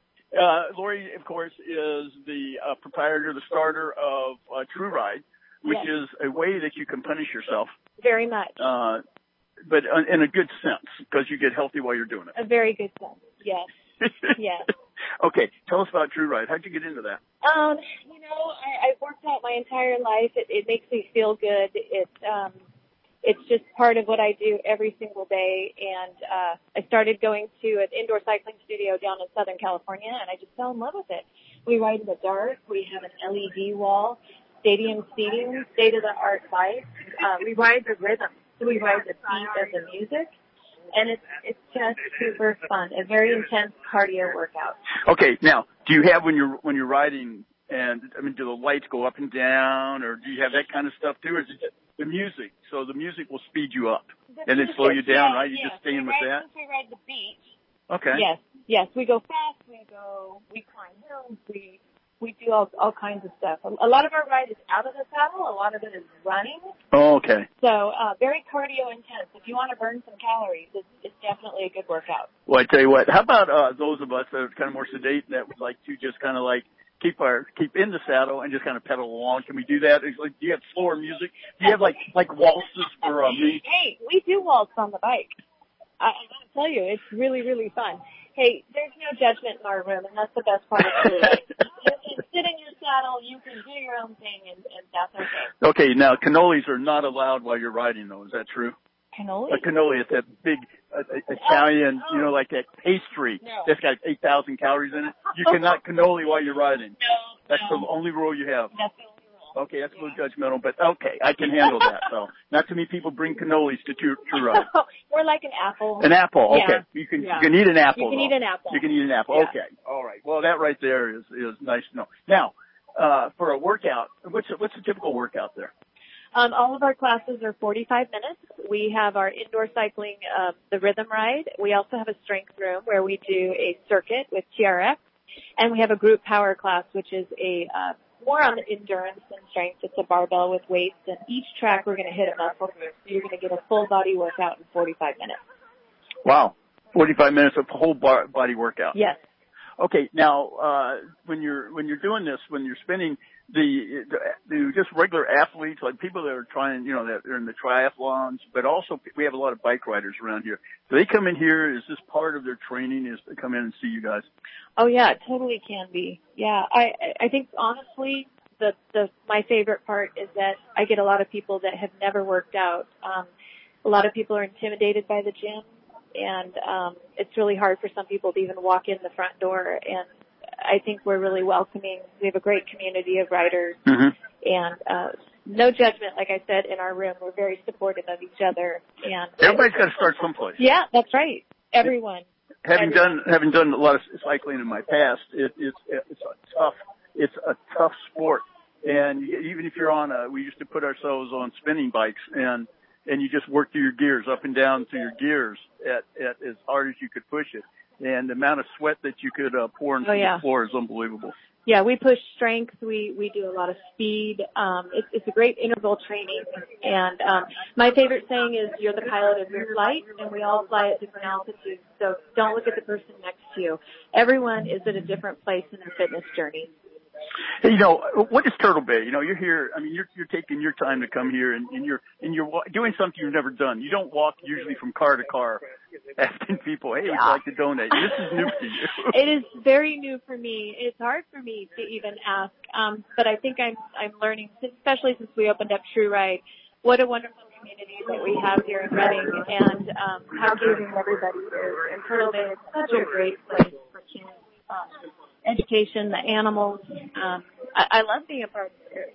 Uh, Lori, of course, is the uh, proprietor, the starter of uh, True Ride, which Yes. is a way that you can punish yourself. Very much. Uh, but in a good sense, because you get healthy while you're doing it. A very good sense. Yes. Yes. Okay, tell us about True Ride. How'd you get into that? Um, you know, I, I've worked out my entire life. It, it makes me feel good. It, um, it's just part of what I do every single day. And, uh, I started going to an indoor cycling studio down in Southern California, and I just fell in love with it. We ride in the dark. We have an L E D wall, stadium seating, state-of-the-art bikes. Uh, we ride the rhythm. So we ride the beat of the music. And it's, it's just super fun. A very intense cardio workout. Okay, now, do you have when you're, when you're riding, and, I mean, do the lights go up and down, or do you have that kind of stuff too, or is it just the music? So the music will speed you up The and then slow you music, down, yeah, right? You yes. just stay in we with ride, that? Since we ride the beach. Okay. Yes, yes. We go fast. We go, we climb hills. We, we do all, all kinds of stuff. A, a lot of our ride is out of the saddle. A lot of it is running. Oh, okay. So, uh, very cardio intense. If you want to burn some calories, it's, it's definitely a good workout. Well, I tell you what, how about, uh, those of us that are kind of more sedate that would like to just kind of like keep our, keep in the saddle and just kind of pedal along? Can we do that? Is, like, do you have slower music? Do you have like, like waltzes for, uh, me? Hey, we do waltz on the bike. I, I gotta tell you, it's really, really fun. Hey, there's no judgment in our room, and that's the best part of it. You can sit in your saddle, you can do your own thing, and, and that's okay. Okay, now cannolis are not allowed while you're riding though, is that true? Cannoli? A cannoli is that big uh, Italian, you know, like that pastry No. that's got eight thousand calories in it. You cannot cannoli while you're riding. No, That's no. the only rule you have. That's the only rule. Okay, that's a little judgmental, but okay, I can handle that. So, not too many people bring cannolis to True True Ride. We're like an apple. An apple, okay. Yeah. You can Yeah. you can eat an apple. You can though. eat an apple. You can eat an apple. Yeah. Okay, all right. Well, that right there is is nice to know. Now, uh, for a workout, what's a, what's a typical workout there? Um, all of our classes are forty-five minutes. We have our indoor cycling, uh, the rhythm ride. We also have a strength room where we do a circuit with T R X, and we have a group power class, which is a uh, more on the endurance than strength. It's a barbell with weights, and each track we're going to hit a muscle group. So you're going to get a full body workout in forty-five minutes. Wow, forty-five minutes of whole bar, body workout. Yes. Okay, now uh, when you're when you're doing this, when you're spinning the, the, the just regular athletes, like people that are trying, you know, that are in the triathlons, but also we have a lot of bike riders around here. Do they come in here? Is this part of their training? Is to come in and see you guys? Oh yeah, it totally can be. Yeah, I I think honestly, the the my favorite part is that I get a lot of people that have never worked out. Um, a lot of people are intimidated by the gym. And um, it's really hard for some people to even walk in the front door. And I think we're really welcoming. We have a great community of riders. Mm-hmm. And uh, no judgment, like I said, in our room. We're very supportive of each other. And Everybody's got to start someplace. Yeah, that's right. Everyone. Having Everyone. done having done a lot of cycling in my past, it, it's it's a tough it's a tough sport. And even if you're on a, we used to put ourselves on spinning bikes and. And you just work through your gears, up and down through your gears at, at as hard as you could push it. And the amount of sweat that you could uh, pour into Oh, yeah. the floor is unbelievable. Yeah, we push strength. We we do a lot of speed. Um, it's it's a great interval training. And um, my favorite saying is, "You're the pilot of your flight," and we all fly at different altitudes. So don't look at the person next to you. Everyone is at a different place in their fitness journey. Hey, you know, what is Turtle Bay? You know, you're here. I mean, you're you're taking your time to come here, and, and you're and you're wa- doing something you've never done. You don't walk usually from car to car asking people, "Hey, would you like to donate?" This is new to you. It is very new for me. It's hard for me to even ask, um, but I think I'm I'm learning, especially since we opened up True Ride, what a wonderful community that we have here in Redding, and um, how giving everybody is. And Turtle Bay is such a great place for kids. Um, education, the animals. Um, I, I love being a part of it.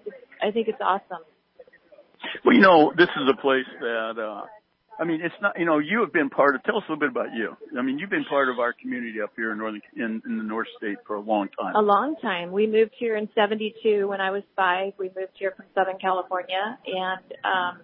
I think it's awesome. Well, you know, this is a place that, uh, I mean, it's not, you know, you have been part of, tell us a little bit about you. I mean, you've been part of our community up here in northern, in, in the North State for a long time. A long time. We moved here in seventy-two when I was five. We moved here from Southern California and, um,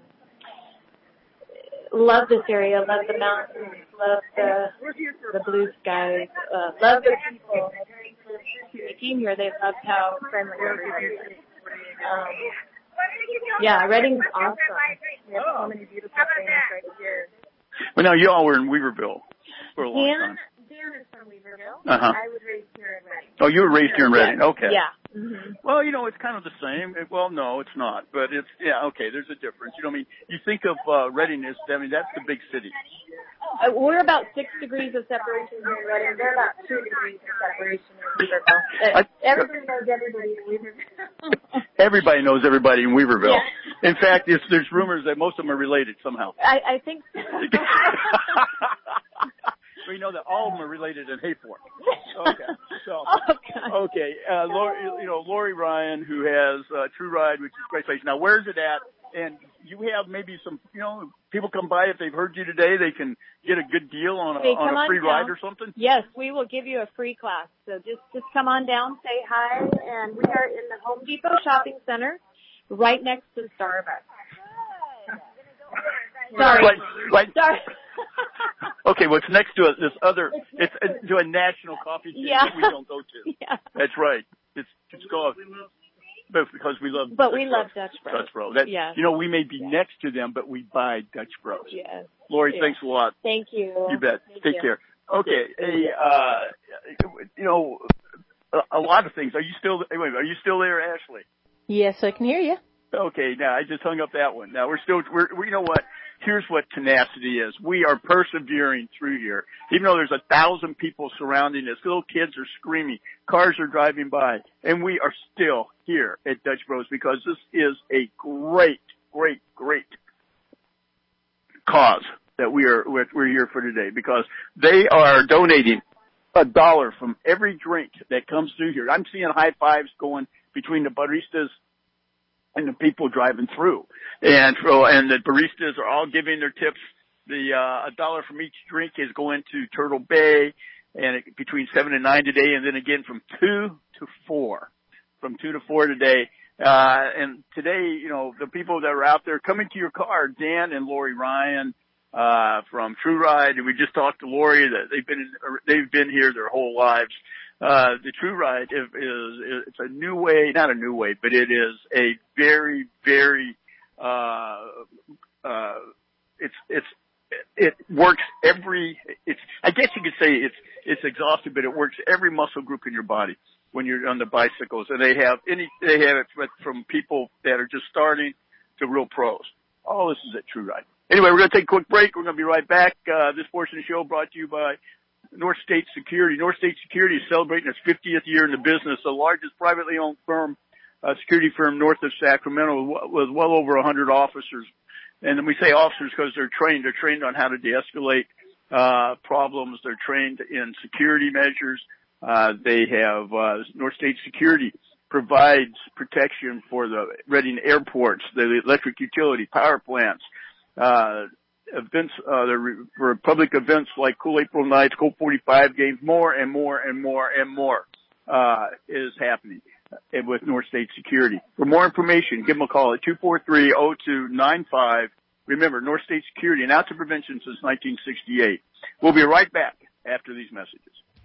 love this area, love the mountains, love the, the blue skies, uh, love the people. When we came here, they loved how friendly everybody is. Um, Yeah, Redding's awesome. We have so many beautiful things right here. Well, now you all were in Weaverville for a long Dan, time. Dan is from Weaverville. Uh-huh. I was raised here in Redding. Oh, you were raised here in Redding. Okay. Yeah. Mm-hmm. Well, you know, it's kind of the same. It, well, no, it's not. But it's, yeah, okay, there's a difference. You know what I mean? You think of uh, Redding as, I mean, that's the big city. Uh, we're about six degrees of separation here in Redding. They're about two degrees of separation in Weaverville. Uh, I, everybody knows everybody in Weaverville. Everybody knows everybody in Weaverville. Yeah. In fact, it's, there's rumors that most of them are related somehow. I, I think so. We know that all of them are related in Hayfork. Okay. So, oh, okay. Uh, Lori, you know, Lori Ryan, who has uh, True Ride, which is a great place. Now, where's it at? And you have maybe some, you know, people come by if they've heard you today, they can get a good deal on a, hey, on a free on ride down. or something? Yes, we will give you a free class. So just, just come on down, say hi, and we are in the Home Depot Shopping Center, right next to Starbucks. Sorry. Right, right. Sorry. Okay, well, it's next to a, this other, it's a, to a national coffee chain yeah. that we don't go to. Yeah. That's right. It's, it's called, but because we love But Dutch we Bros. love Dutch Bros. Dutch Bros. That, yeah. You know, we may be next to them, but we buy Dutch Bros. Yes. Lori, yeah. thanks a lot. Thank you. You bet. Thank Take you. care. Okay. Hey, uh, you know, a, a lot of things. Are you still, wait, are you still there, Ashley? Yes, I can hear you. Okay, now I just hung up that one. Now we're still, we're, we, you know what? Here's what tenacity is. We are persevering through here. Even though there's a thousand people surrounding us, little kids are screaming, cars are driving by, and we are still here at Dutch Bros because this is a great, great, great cause that we are, we're here for today because they are donating a dollar from every drink that comes through here. I'm seeing high fives going between the baristas and the people driving through. And so, and the baristas are all giving their tips. The, uh, a dollar from each drink is going to Turtle Bay and it, between seven and nine today and then again from two to four. From two to four today. Uh, and today, you know, the people that are out there coming to your car, Dan and Lori Ryan, uh, from True Ride. And we just talked to Lori that they've been, in, they've been here their whole lives. Uh, the True Ride is, is, it's a new way, not a new way, but it is a very, very, uh, uh, it's, it's, it works every, it's, I guess you could say it's, it's exhausting, but it works every muscle group in your body when you're on the bicycles. And they have any, they have it from people that are just starting to real pros. All this is at True Ride. Anyway, we're going to take a quick break. We're going to be right back. Uh, this portion of the show brought to you by North State Security. North State Security is celebrating its fiftieth year in the business, the largest privately owned firm, uh, security firm north of Sacramento with well over one hundred officers. And then we say officers because they're trained. They're trained on how to de-escalate uh problems. They're trained in security measures. Uh They have uh North State Security provides protection for the Redding airports, the electric utility, power plants, uh events, uh, the, for public events like Cool April Nights, Colt forty-five games, more and more and more and more, uh, is happening with North State Security. For more information, give them a call at two four three, oh two nine five. Remember, North State Security, and out to prevention since nineteen sixty-eight. We'll be right back after these messages.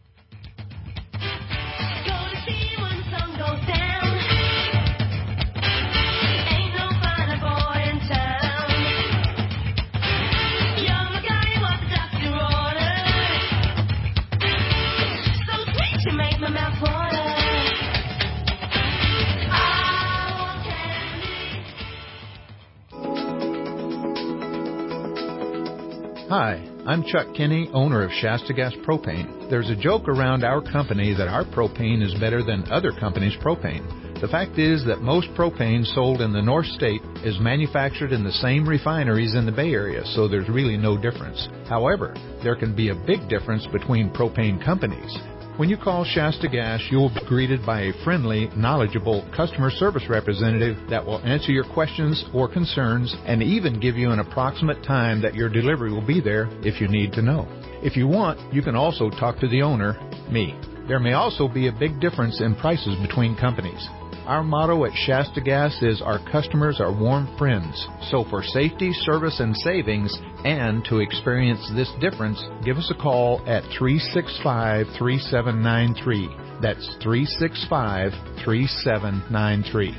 Hi, I'm Chuck Kinney, owner of Shasta Gas Propane. There's a joke around our company that our propane is better than other companies' propane. The fact is that most propane sold in the North State is manufactured in the same refineries in the Bay Area, so there's really no difference. However, there can be a big difference between propane companies. When you call Shasta Gas, you will be greeted by a friendly, knowledgeable customer service representative that will answer your questions or concerns and even give you an approximate time that your delivery will be there if you need to know. If you want, you can also talk to the owner, me. There may also be a big difference in prices between companies. Our motto at Shasta Gas is our customers are warm friends. So for safety, service, and savings, and to experience this difference, give us a call at three six five, three seven nine three. That's three six five, three seven nine three.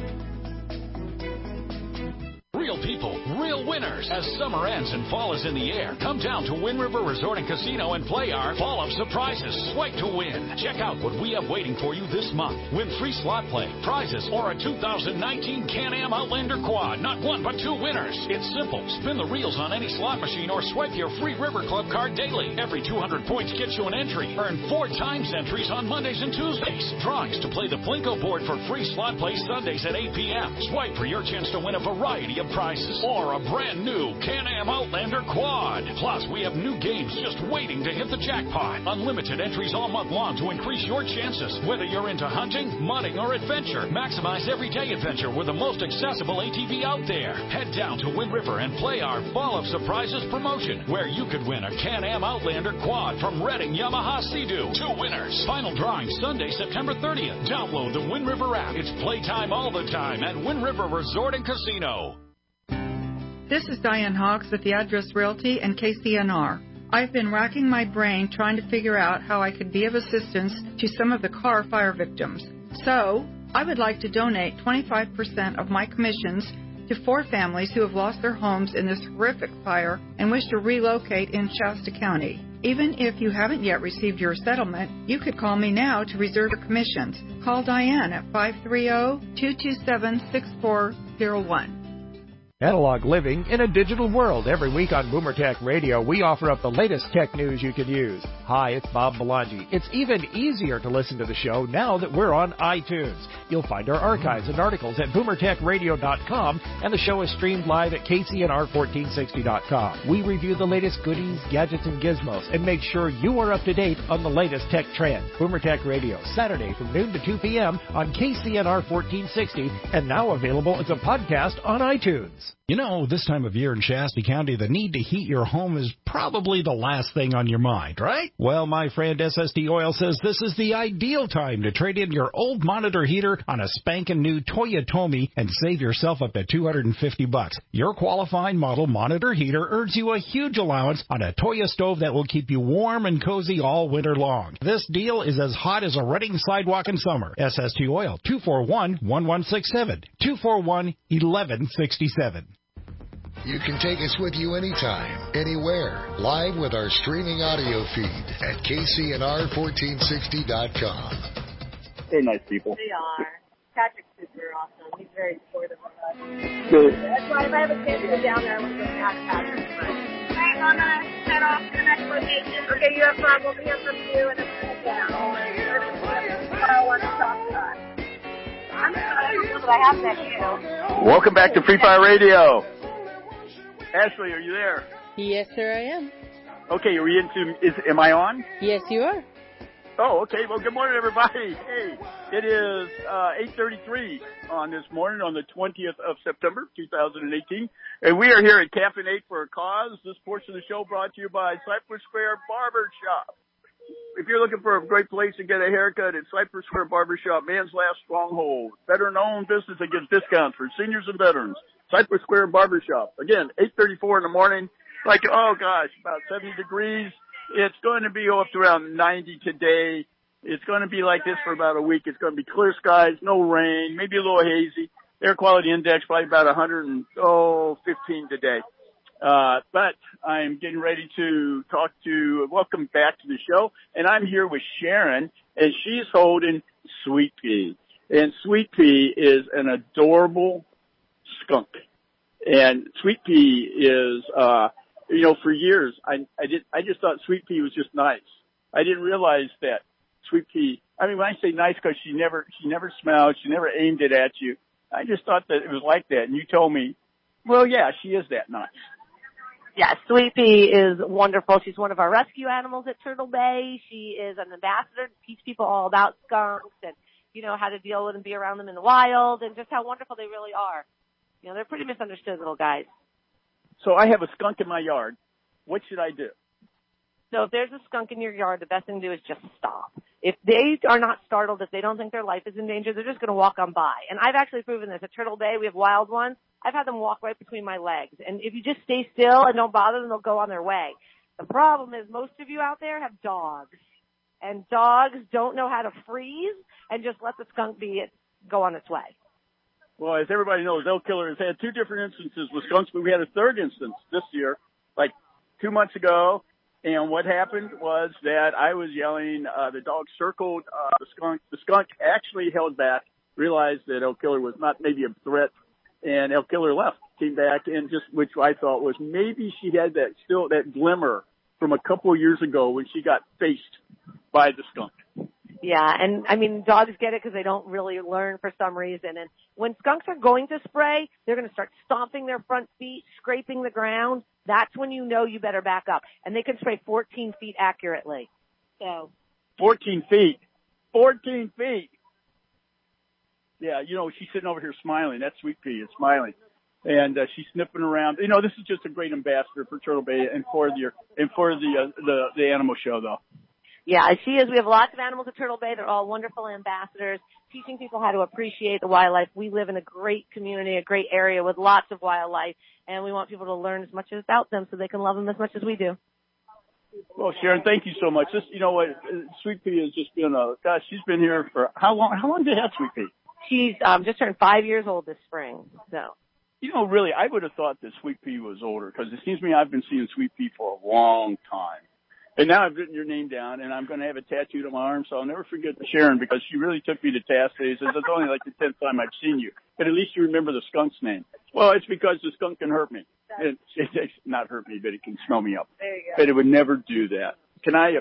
Real people, real winners. As summer ends and fall is in the air, come down to Wind River Resort and Casino and play our Fall of Surprises. Swipe to win. Check out what we have waiting for you this month. Win free slot play, prizes, or a two thousand nineteen Can-Am Outlander Quad. Not one, but two winners. It's simple. Spin the reels on any slot machine or swipe your free River Club card daily. Every two hundred points gets you an entry. Earn four times entries on Mondays and Tuesdays. Drawings to play the Plinko board for free slot play Sundays at eight p.m. Swipe for your chance to win a variety of prizes or a brand new Can-Am Outlander Quad. Plus, we have new games just waiting to hit the jackpot. Unlimited entries all month long to increase your chances. Whether you're into hunting, mudding, or adventure, maximize everyday adventure with the most accessible A T V out there. Head down to Wind River and play our Fall of Surprises promotion, where you could win a Can-Am Outlander Quad from Redding Yamaha Sea-Doo. Two winners. Final drawing Sunday, September thirtieth. Download the Wind River app. It's playtime all the time at Wind River Resort and Casino. This is Diane Hawks with the Address Realty and K C N R. I've been racking my brain trying to figure out how I could be of assistance to some of the Carr fire victims. So, I would like to donate twenty-five percent of my commissions to four families who have lost their homes in this horrific fire and wish to relocate in Shasta County. Even if you haven't yet received your settlement, you could call me now to reserve your commissions. Call Diane at five three zero, two two seven, six four zero one. Analog living in a digital world. Every week on Boomer Tech Radio, we offer up the latest tech news you could use. Hi, it's Bob Belangi. It's even easier to listen to the show now that we're on iTunes. You'll find our archives and articles at boomer tech radio dot com, and the show is streamed live at K C N R fourteen sixty dot com. We review the latest goodies, gadgets, and gizmos, and make sure you are up to date on the latest tech trends. Boomer Tech Radio, Saturday from noon to two p.m. on K C N R fourteen sixty, and now available as a podcast on iTunes. You know, this time of year in Shasta County, the need to heat your home is probably the last thing on your mind, right? Well, my friend S S T Oil says this is the ideal time to trade in your old monitor heater on a spanking new Toyotomi and save yourself up to two hundred fifty bucks. Your qualifying model monitor heater earns you a huge allowance on a Toyo stove that will keep you warm and cozy all winter long. This deal is as hot as a Reading sidewalk in summer. S S T Oil, two four one, one one six seven, two four one, one one six seven. You can take us with you anytime, anywhere, live with our streaming audio feed at K C N R fourteen sixty dot com. They're nice people. They are. Patrick's super awesome. He's very supportive of us. Good. That's why if I have a chance to go down there, I want to go ask Patrick. But I'm going to head off to the next location. Okay, you have fun. We'll hear from you, and then we'll head down. I want to talk to us. I'm excited that I have that too. Welcome back to Free Fire Radio. Ashley, are you there? Yes, sir, I am. Okay, are we into, is, am I on? Yes, you are. Oh, okay. Well, good morning, everybody. Hey, it is uh, eight thirty-three on this morning on the twentieth of September, two thousand eighteen. And we are here at Camping eight for a Cause. This portion of the show brought to you by Cypress Square Barber Shop. If you're looking for a great place to get a haircut, it's Cypress Square Barber Shop, man's last stronghold. Veteran-owned business that gives discounts for seniors and veterans. Cypress Square Barber Shop. Again, eight thirty-four in the morning. Like, oh gosh, about seventy degrees. It's going to be up to around ninety today. It's going to be like this for about a week. It's going to be clear skies, no rain, maybe a little hazy. Air quality index probably about one hundred fifteen today. Uh, but I'm getting ready to talk to, welcome back to the show. And I'm here with Sharon, and she's holding Sweet Pea. And Sweet Pea is an adorable skunk. And Sweet Pea is, uh, you know, for years, I, I did, I just thought Sweet Pea was just nice. I didn't realize that Sweet Pea, I mean, when I say nice, cause she never, she never smiled, she never aimed it at you. I just thought that it was like that. And you told me, well, yeah, she is that nice. Yeah, Sweet Pea is wonderful. She's one of our rescue animals at Turtle Bay. She is an ambassador to teach people all about skunks and, you know, how to deal with and be around them in the wild and just how wonderful they really are. You know, they're pretty misunderstood little guys. So I have a skunk in my yard. What should I do? So if there's a skunk in your yard, the best thing to do is just stop. If they are not startled, if they don't think their life is in danger, they're just going to walk on by. And I've actually proven this. At Turtle Bay, we have wild ones. I've had them walk right between my legs. And if you just stay still and don't bother them, they'll go on their way. The problem is most of you out there have dogs. And dogs don't know how to freeze and just let the skunk be it, go on its way. Well, as everybody knows, Elk Killer has had two different instances with skunks, but we had a third instance this year, like two months ago. And what happened was that I was yelling, uh, the dog circled, uh, the skunk. The skunk actually held back, realized that Elk Killer was not maybe a threat, and Elk Killer left, came back, and just, which I thought was maybe she had that still, that glimmer from a couple of years ago when she got faced by the skunk. Yeah, and I mean, dogs get it because they don't really learn for some reason. And when skunks are going to spray, they're going to start stomping their front feet, scraping the ground. That's when you know you better back up. And they can spray fourteen feet accurately. So. fourteen feet. fourteen feet. Yeah, you know, she's sitting over here smiling. That's Sweet Pea is smiling. And uh, she's sniffing around. You know, this is just a great ambassador for Turtle Bay and for the, and for the, uh, the, the animal show, though. Yeah, she is. We have lots of animals at Turtle Bay. They're all wonderful ambassadors, teaching people how to appreciate the wildlife. We live in a great community, a great area with lots of wildlife, and we want people to learn as much about them so they can love them as much as we do. Well, Sharon, thank you so much. This, you know what, Sweet Pea has just been a, gosh, she's been here for, how long, how long did you have Sweet Pea? She's um, just turned five years old this spring, so. You know, really, I would have thought that Sweet Pea was older, because it seems to me I've been seeing Sweet Pea for a long time. And now I've written your name down, and I'm going to have it tattooed on my arm, so I'll never forget Sharon, because she really took me to task today. She says, it's only like the tenth time I've seen you, but at least you remember the skunk's name. Well, it's because the skunk can hurt me. It, it, it, not hurt me, but it can smell me up. There you go. But it would never do that. Can I,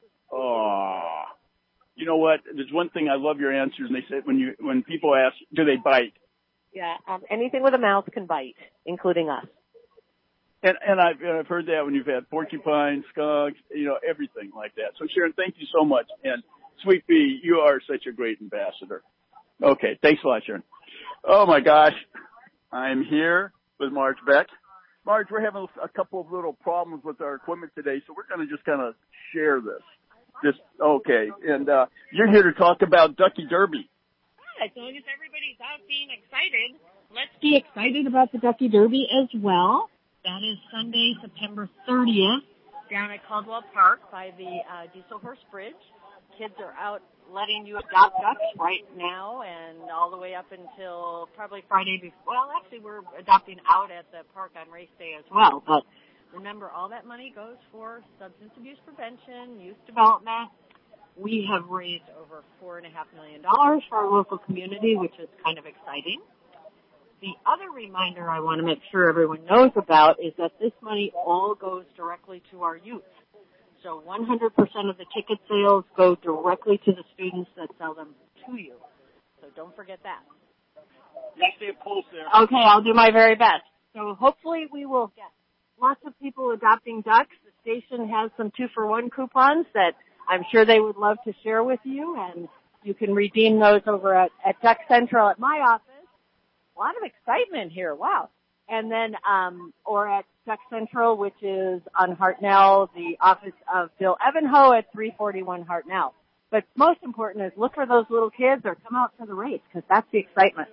oh, you know what? There's one thing I love your answers, and they say when you, when people ask, do they bite? Yeah, um, anything with a mouth can bite, including us. And, and I've, and I've heard that when you've had porcupines, skunks, you know, everything like that. So Sharon, thank you so much. And Sweet Pea, you are such a great ambassador. Okay. Thanks a lot, Sharon. Oh my gosh. I'm here with Marge Beck. Marge, we're having a couple of little problems with our equipment today, so we're going to just kind of share this. This, okay. And, uh, you're here to talk about Ducky Derby. As long as everybody's out being excited, let's be excited about the Ducky Derby as well. That is Sunday, September thirtieth, down at Caldwell Park by the uh, Diesel Horse Bridge. Kids are out letting you adopt ducks right now and all the way up until probably Friday before. Well, actually, we're adopting out at the park on race day as well. But remember, all that money goes for substance abuse prevention, youth development. We have raised over four and a half million dollars for our local community, which is kind of exciting. The other reminder I want to make sure everyone knows about is that this money all goes directly to our youth. So one hundred percent of the ticket sales go directly to the students that sell them to you. So don't forget that. You stay a pulse there. Okay, I'll do my very best. So hopefully we will get lots of people adopting ducks. The station has some two-for-one coupons that I'm sure they would love to share with you, and you can redeem those over at, at Duck Central at my office. A lot of excitement here. Wow. And then, um, or at Duck Central, which is on Hartnell, the office of Bill Evanho at three forty-one Hartnell. But most important is look for those little kids or come out to the race because that's the excitement.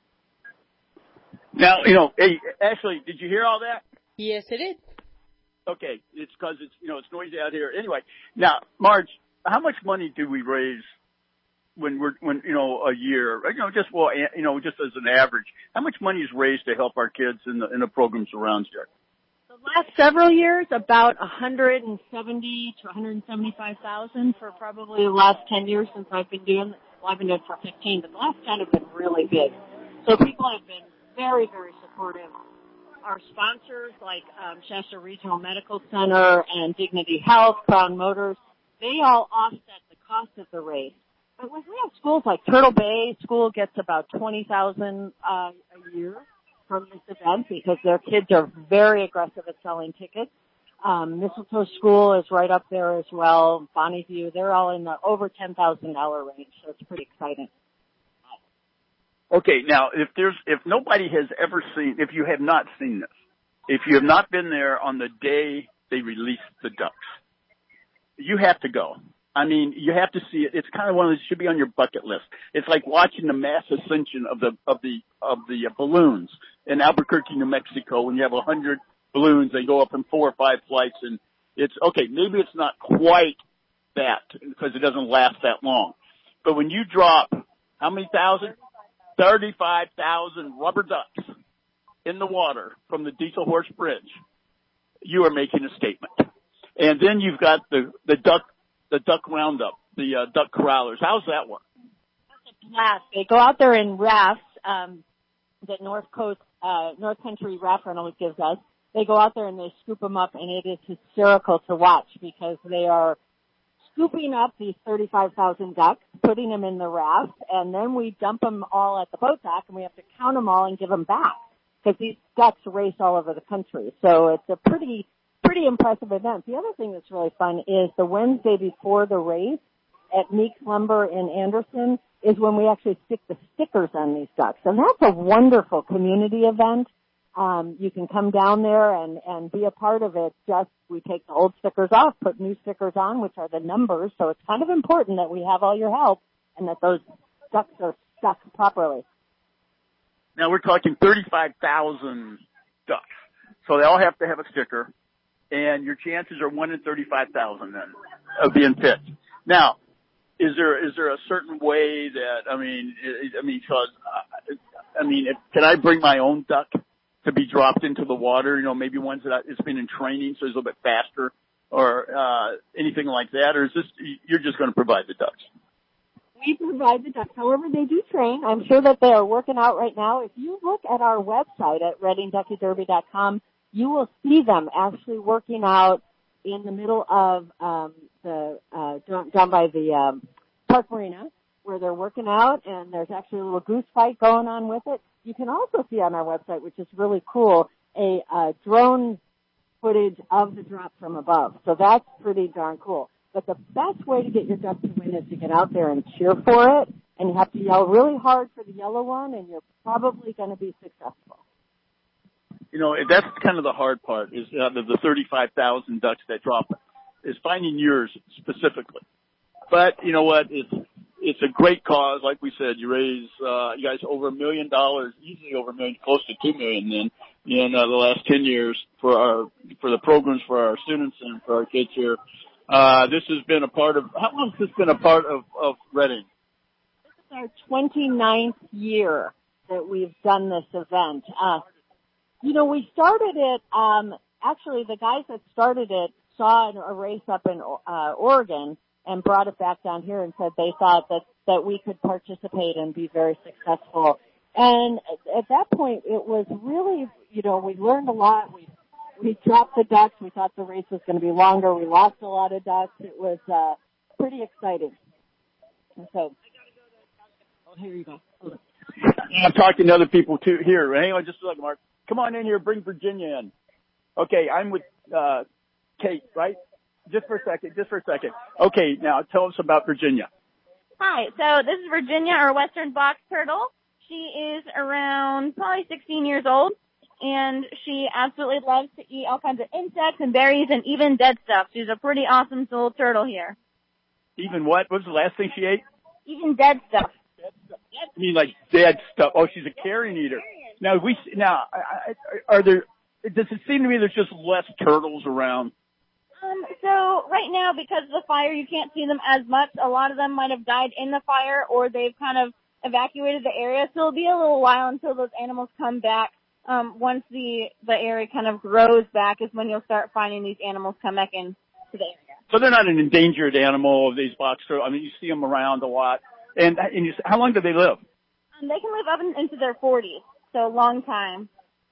Now, you know, hey, Ashley, did you hear all that? Yes, I did. Okay. It's because it's, you know, it's noisy out here. Anyway, now, Marge, how much money do we raise when we're, when, you know, a year, you know, just, well, you know, just as an average, how much money is raised to help our kids in the, in the programs around here? The last several years, about one hundred seventy to one hundred seventy-five thousand for probably the last ten years since I've been doing, well, I've been doing it for fifteen, but the last ten have been really big. So people have been very, very supportive. Our sponsors like, um, Shasta Regional Medical Center and Dignity Health, Crown Motors, they all offset the cost of the race. But when we have schools like Turtle Bay, school gets about twenty thousand uh, a year. from this event because their kids are very aggressive at selling tickets. Um, Mistletoe School is right up there as well. Bonnie View, they're all in the over ten thousand dollars range, so it's pretty exciting. Okay, now if there's if nobody has ever seen, if you have not seen this, if you have not been there on the day they release the ducks, you have to go. I mean, you have to see it. It's kind of one of those should be on your bucket list. It's like watching the mass ascension of the of the of the uh, balloons in Albuquerque, New Mexico. When you have a hundred balloons, they go up in four or five flights, and it's okay. Maybe it's not quite that because it doesn't last that long. But when you drop how many thousand? thirty-five thousand rubber ducks in the water from the Diesel Horse Bridge, you are making a statement. And then you've got the, the duck, the duck roundup, the uh, duck corrallers. How's that work? Blast. They go out there in rafts, um, that North Coast, uh, North Country Raft Rental gives us. They go out there and they scoop them up, and it is hysterical to watch because they are scooping up these thirty-five thousand ducks, putting them in the raft, and then we dump them all at the boat dock, and we have to count them all and give them back because these ducks race all over the country. So it's a pretty, pretty impressive event. The other thing that's really fun is the Wednesday before the race at Meeks Lumber in Anderson is when we actually stick the stickers on these ducks, and that's a wonderful community event. Um, you can come down there and, and be a part of it. Just we take the old stickers off, put new stickers on, which are the numbers. So it's kind of important that we have all your help and that those ducks are stuck properly. Now we're talking thirty-five thousand ducks. So they all have to have a sticker, and your chances are one in thirty-five thousand then of being picked. Now, is there is there a certain way that I mean I mean cause, I mean if, can I bring my own duck to be dropped into the water, you know, maybe ones that it's been in training so it's a little bit faster or uh anything like that, or is this, you're just going to provide the ducks? We provide the ducks. However, they do train. I'm sure that they are working out right now. If you look at our website at reading ducky derby dot com, you will see them actually working out in the middle of um the uh down, down by the um Park Marina where they're working out, and there's actually a little goose fight going on with it. You can also see on our website, which is really cool, a uh, drone footage of the drop from above. So that's pretty darn cool. But the best way to get your duck to win is to get out there and cheer for it, and you have to yell really hard for the yellow one, and you're probably going to be successful. You know, that's kind of the hard part, is out of the thirty-five thousand ducks that drop, is finding yours specifically. But you know what? It's it's a great cause. Like we said, you raise uh, you guys over a million dollars, easily over a million, close to two million. Then in uh, the last ten years for our for the programs for our students and for our kids here. Uh, this has been a part of. How long has this been a part of of Reading? This is our twenty-ninth year that we've done this event. Uh, you know, we started it. Um, actually, the guys that started it saw a race up in uh, Oregon and brought it back down here and said they thought that, that we could participate and be very successful. And at that point, it was really, you know, we learned a lot. We, we dropped the ducks. We thought the race was going to be longer. We lost a lot of ducks. It was, uh, pretty exciting. And so, oh, here you go. I'm talking to other people too here. Hang on just a second, Mark. Come on in here. Bring Virginia in. Okay. I'm with, uh, Kate, right? Just for a second, just for a second. Okay, now tell us about Virginia. Hi, so this is Virginia, our western box turtle. She is around probably sixteen years old, and she absolutely loves to eat all kinds of insects and berries and even dead stuff. She's a pretty awesome little turtle here. Even what? What was the last thing she ate? Even dead stuff. I mean, like dead stuff. Oh, she's a carrion eater. Now, we now are there? Does it seem to me there's just less turtles around? Um, so right now, because of the fire, you can't see them as much. A lot of them might have died in the fire, or they've kind of evacuated the area. So it'll be a little while until those animals come back. Um, once the the area kind of grows back, is when you'll start finding these animals come back into the area. So they're not an endangered animal of these box turtles. I mean, you see them around a lot. And and you, how long do they live? Um, they can live up in, into their forties, so a long time.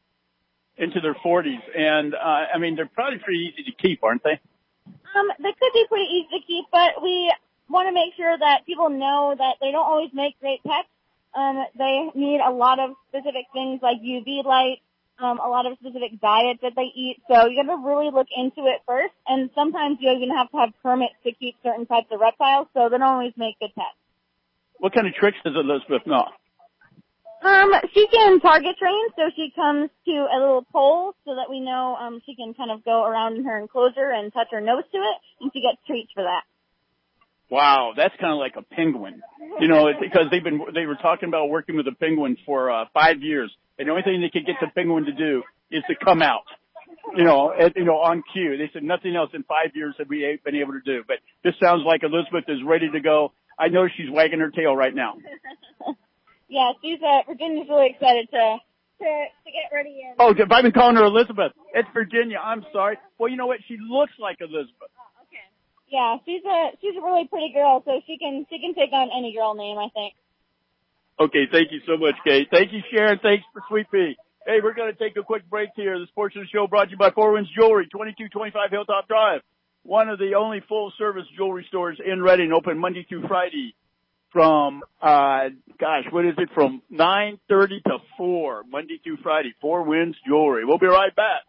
Into their forties, and uh, I mean, they're probably pretty easy to keep, aren't they? Um, they could be pretty easy to keep, but we want to make sure that people know that they don't always make great pets. Um, they need a lot of specific things like U V light, um, a lot of specific diet that they eat. So you got to really look into it first. And sometimes you even have to have permits to keep certain types of reptiles, so they don't always make good pets. What kind of tricks does Elizabeth know? Um, she can target train, so she comes to a little pole so that we know um, she can kind of go around in her enclosure and touch her nose to it, and she gets treats for that. Wow, that's kind of like a penguin. You know, it's because they've been they were talking about working with a penguin for uh, five years, and the only thing they could get the penguin to do is to come out. You know, at, you know, on cue. They said nothing else in five years have we been able to do. But this sounds like Elizabeth is ready to go. I know she's wagging her tail right now. Yeah, she's uh, Virginia's really excited to to to get ready. And Oh, if I've been calling her Elizabeth, it's Virginia. I'm sorry. Well, you know what? She looks like Elizabeth. yeah, she's a she's a really pretty girl, so she can she can take on any girl name, I think. Okay, thank you so much, Kate. Thank you, Sharon. Thanks for Sweet Pea. Hey, we're going to take a quick break here. This portion of the show brought to you by Four Winds Jewelry, twenty-two twenty-five Hilltop Drive. One of the only full-service jewelry stores in Reading, open Monday through Friday from, uh, gosh, what is it, from nine thirty to four, Monday through Friday. Four Winds Jewelry. We'll be right back.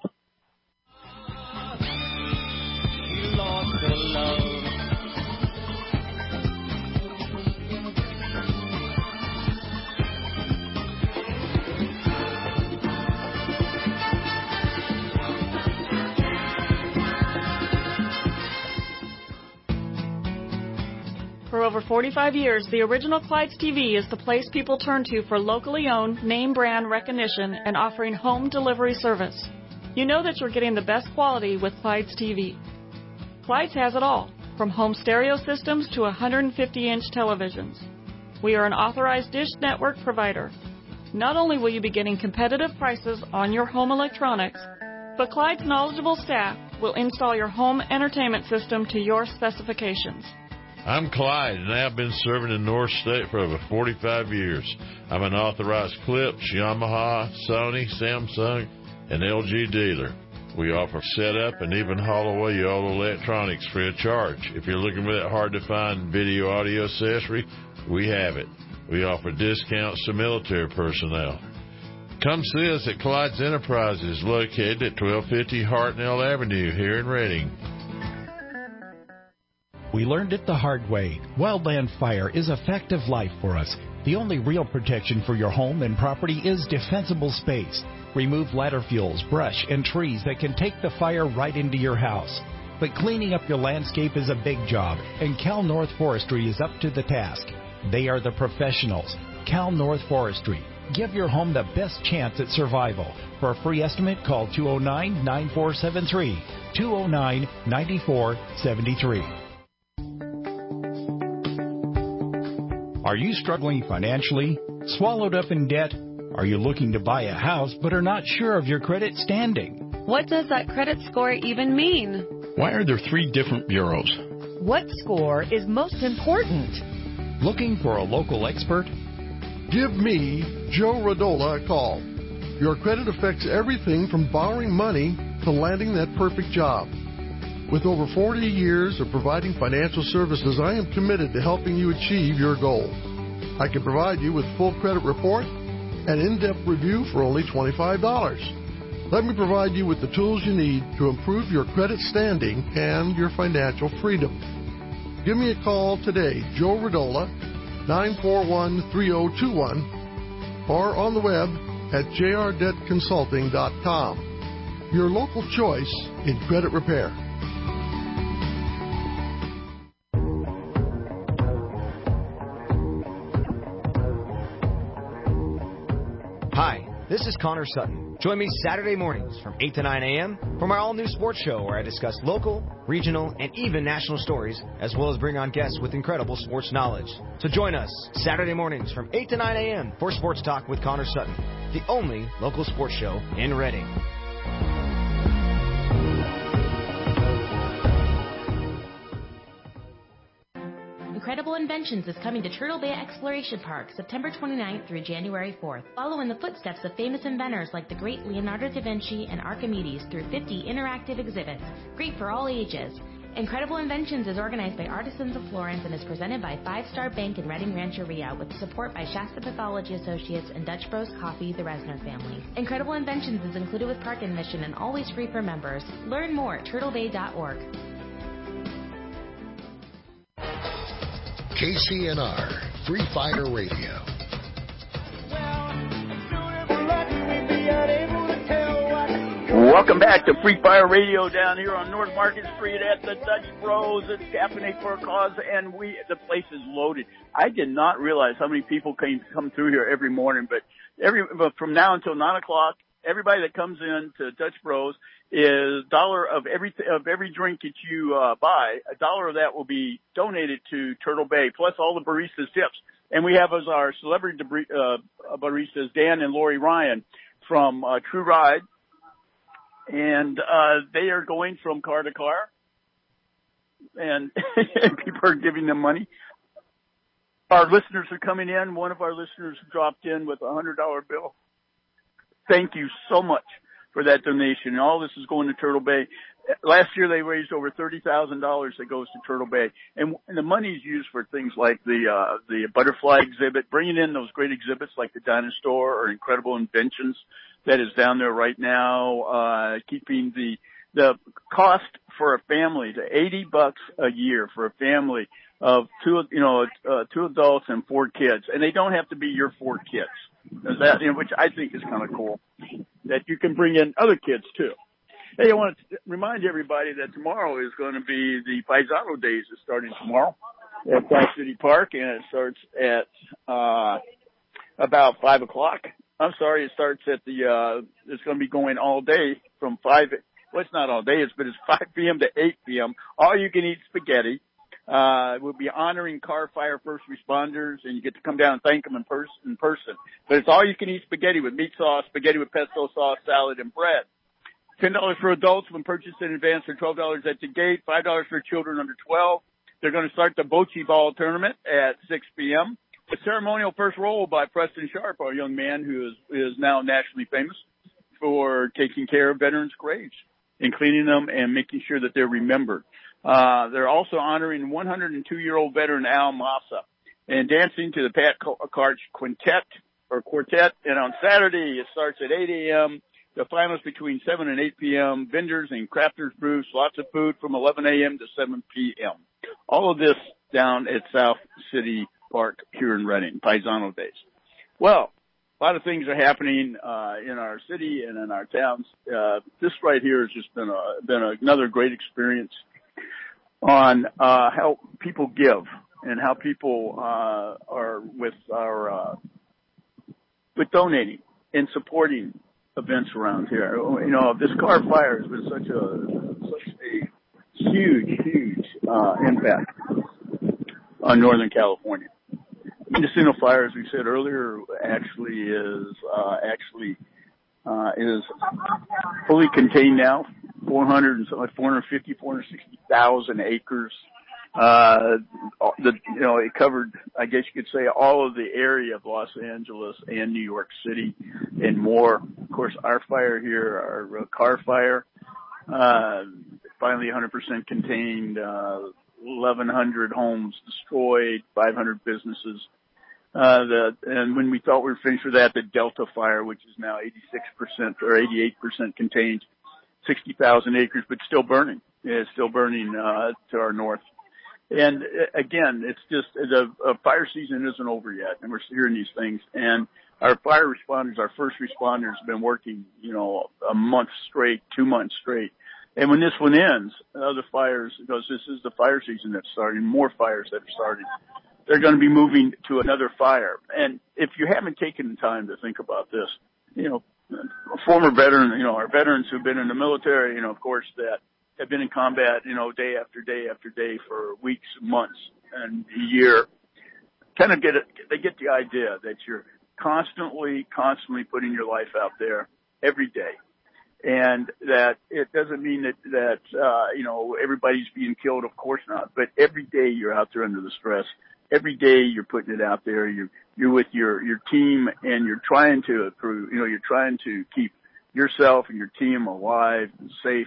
For over forty-five years, the original Clyde's T V is the place people turn to for locally owned, name brand recognition and offering home delivery service. You know that you're getting the best quality with Clyde's T V. Clyde's has it all, from home stereo systems to one hundred fifty inch televisions. We are an authorized Dish Network provider. Not only will you be getting competitive prices on your home electronics, but Clyde's knowledgeable staff will install your home entertainment system to your specifications. I'm Clyde, and I've been serving in North State for over forty-five years. I'm an authorized Clips, Yamaha, Sony, Samsung, and L G dealer. We offer setup and even haul away your old electronics free of charge. If you're looking for that hard-to-find video audio accessory, we have it. We offer discounts to military personnel. Come see us at Clyde's Enterprises, located at twelve fifty Hartnell Avenue here in Reading. We learned it the hard way. Wildland Fire is a fact of life for us. The only real protection for your home and property is defensible space. Remove ladder fuels, brush, and trees that can take the fire right into your house. But cleaning up your landscape is a big job, and Cal North Forestry is up to the task. They are the professionals. Cal North Forestry. Give your home the best chance at survival. For a free estimate, call two oh nine, nine four seven three, two oh nine, nine four seven three. Are you struggling financially? Swallowed up in debt? Are you looking to buy a house but are not sure of your credit standing? What does that credit score even mean? Why are there three different bureaus? What score is most important? Looking for a local expert? Give me, Joe Radola, a call. Your credit affects everything from borrowing money to landing that perfect job. With over forty years of providing financial services, I am committed to helping you achieve your goal. I can provide you with full credit report and in-depth review for only twenty-five dollars. Let me provide you with the tools you need to improve your credit standing and your financial freedom. Give me a call today, Joe Radola, nine four one, three oh two one, or on the web at j r debt consulting dot com. Your local choice in credit repair. Hi, this is Connor Sutton. Join me Saturday mornings from eight to nine a.m. for my all-new sports show where I discuss local, regional, and even national stories, as well as bring on guests with incredible sports knowledge. So join us Saturday mornings from eight to nine a.m. for Sports Talk with Connor Sutton, the only local sports show in Reading. Incredible Inventions is coming to Turtle Bay Exploration Park September twenty-ninth through January fourth. Follow in the footsteps of famous inventors like the great Leonardo da Vinci and Archimedes through fifty interactive exhibits, great for all ages. Incredible Inventions is organized by Artisans of Florence and is presented by Five Star Bank and Redding Rancheria with support by Shasta Pathology Associates and Dutch Bros Coffee, the Resner family. Incredible Inventions is included with park admission and always free for members. Learn more at turtle bay dot org. K C N R, Free Fire Radio. Welcome back to Free Fire Radio down here on North Market Street at the Dutch Bros. It's Caffeinate for a Cause, and we the place is loaded. I did not realize how many people came come through here every morning, but every but from now until nine o'clock, everybody that comes in to Dutch Bros is dollar of every of every drink that you uh, buy. A dollar of that will be donated to Turtle Bay, plus all the baristas tips. And we have as our celebrity uh, baristas Dan and Lori Ryan from uh, True Ride. And, uh, they are going from car to car and people are giving them money. Our listeners are coming in. One of our listeners dropped in with a hundred dollar bill. Thank you so much for that donation. And all this is going to Turtle Bay. Last year they raised over thirty thousand dollars that goes to Turtle Bay. And, and the money is used for things like the, uh, the butterfly exhibit, bringing in those great exhibits like the Dinosaur or Incredible Inventions that is down there right now, uh, keeping the, the cost for a family to eighty bucks a year for a family of two, you know, uh, two adults and four kids. And they don't have to be your four kids. That, you know, which I think is kind of cool, that you can bring in other kids too. Hey, I want to remind everybody that tomorrow is going to be the Paisano Days is starting tomorrow at South City Park, and it starts at, uh, about five o'clock. I'm sorry, it starts at the, uh, it's going to be going all day from five, well, it's not all day, it's, but it's five p.m. to eight p.m. All you can eat spaghetti. Uh, we'll be honoring car fire first responders, and you get to come down and thank them in person, in person. But it's all you can eat spaghetti with meat sauce, spaghetti with pesto sauce, salad, and bread. ten dollars for adults when purchased in advance, for twelve dollars at the gate, five dollars for children under twelve. They're going to start the Bocce Ball tournament at six p.m. A ceremonial first roll by Preston Sharp, our young man who is, is now nationally famous for taking care of veterans' graves and cleaning them and making sure that they're remembered. Uh, they're also honoring one hundred two year old veteran Al Massa and dancing to the Pat Karch Quintet or Quartet. And on Saturday, it starts at eight a.m. The finals between seven and eight p.m. Vendors and crafters brews, lots of food from eleven a.m. to seven p.m. All of this down at South City Park here in Redding, Paisano Days. Well, a lot of things are happening uh, in our city and in our towns. Uh, this right here has just been a, been a, another great experience on uh, how people give and how people uh, are with our uh, with donating and supporting events around here. You know, this car fire has been such a such a huge, huge uh, impact on Northern California. Mendocino Fire, as we said earlier, actually is uh, actually uh, is fully contained now. four hundred, four hundred fifty, four hundred sixty thousand acres. Uh, the, you know, it covered, I guess you could say, all of the area of Los Angeles and New York City and more. Of course, our fire here, our uh, car fire, uh, finally one hundred percent contained, uh, eleven hundred homes destroyed, five hundred businesses. Uh, the, and when we thought we were finished with that, the Delta fire, which is now eighty-six percent or eighty-eight percent contained, sixty thousand acres, but still burning. It's still burning, uh, to our north. And uh, again, it's just, the uh, fire season isn't over yet, and we're hearing these things. And our fire responders, our first responders have been working, you know, a month straight, two months straight. And when this one ends, other fires, because this is the fire season that's starting, more fires that are starting, they're going to be moving to another fire. And if you haven't taken the time to think about this, you know, former veteran, you know, our veterans who've been in the military, you know, of course, that have been in combat, you know, day after day after day for weeks, months, and a year, kind of get it, they get the idea that you're constantly, constantly putting your life out there every day. And that it doesn't mean that, that, uh, you know, everybody's being killed. Of course not. But every day you're out there under the stress. Every day you're putting it out there. You're, you're with your, your team, and you're trying to improve, you know, you're trying to keep yourself and your team alive and safe.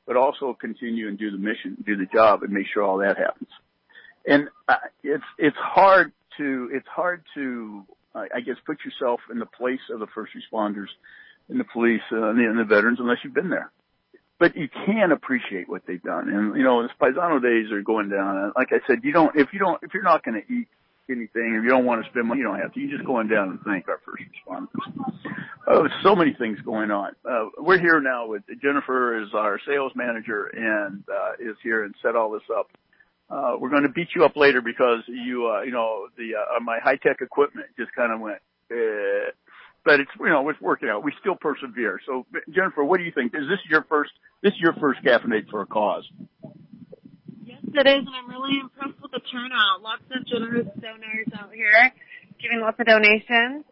but also continue and do the mission, do the job, and make sure all that happens. And uh, it's it's hard to it's hard to uh, I guess put yourself in the place of the first responders and the police uh, and, the, and the veterans unless you've been there. But you can appreciate what they've done. And you know, the Paisano days are going down. And like I said, you don't if you don't if you're not going to eat anything, if you don't want to spend money, you don't have to. You just go on down and thank our first responders. Oh, so many things going on. Uh, we're here now with Jennifer is our sales manager and uh, is here and set all this up. Uh, we're going to beat you up later because you, uh, you know, the uh, my high tech equipment just kind of went. Eh. But it's you know it's working out. We still persevere. So Jennifer, what do you think? Is this your first? This is your first Caffeinate for a Cause? Yes, it is, and I'm really impressed with the turnout. Lots of generous donors out here giving lots of donations.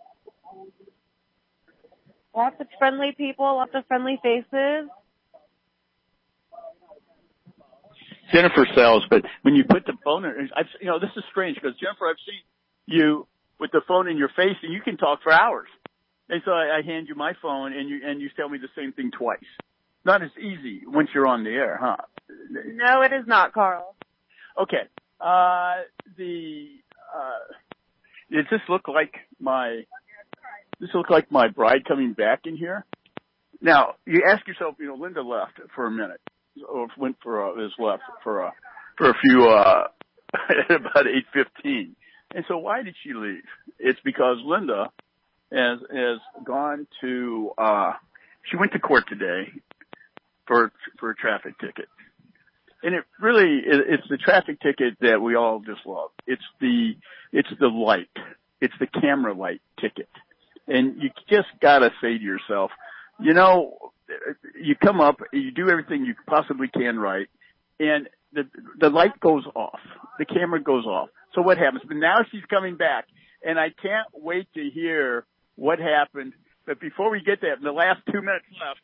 Lots of friendly people, lots of friendly faces. Jennifer sells, but when you put the phone in, I've, you know, this is strange because Jennifer, I've seen you with the phone in your face and you can talk for hours. And so I, I hand you my phone and you, and you tell me the same thing twice. Not as easy once you're on the air, huh? No, it is not, Carl. Okay. Uh, the, uh, does this look like my, this look like my bride coming back in here? Now, you ask yourself, you know, Linda left for a minute, or went for a, is left for a, for a few, uh, at about eight fifteen. And so why did she leave? It's because Linda has, has gone to, uh, she went to court today for, for a traffic ticket. And it really, it's the traffic ticket that we all just love. It's the, it's the light. It's the camera light ticket. And you just gotta say to yourself, you know, you come up, you do everything you possibly can right, and the, the light goes off. The camera goes off. So what happens? But now she's coming back, and I can't wait to hear what happened. But before we get there, in the last two minutes left,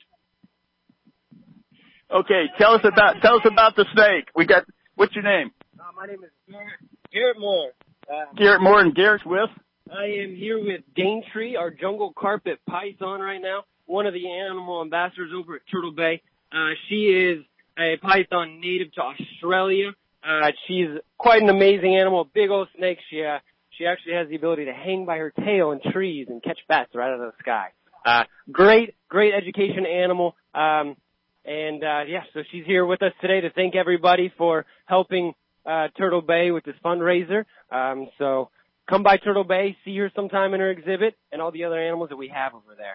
okay, tell us about tell us about the snake. We got what's your name? Uh, my name is Garrett, Garrett Moore. Uh, Garrett Moore, and Garrett's with? I am here with Daintree, our jungle carpet python right now, one of the animal ambassadors over at Turtle Bay. Uh, she is a python native to Australia. Uh, she's quite an amazing animal, big old snake. She, uh, she actually has the ability to hang by her tail in trees and catch bats right out of the sky. Uh, great, great education animal. Um, and, uh, yeah, so she's here with us today to thank everybody for helping, uh, Turtle Bay with this fundraiser. Um, so come by Turtle Bay, see her sometime in her exhibit and all the other animals that we have over there.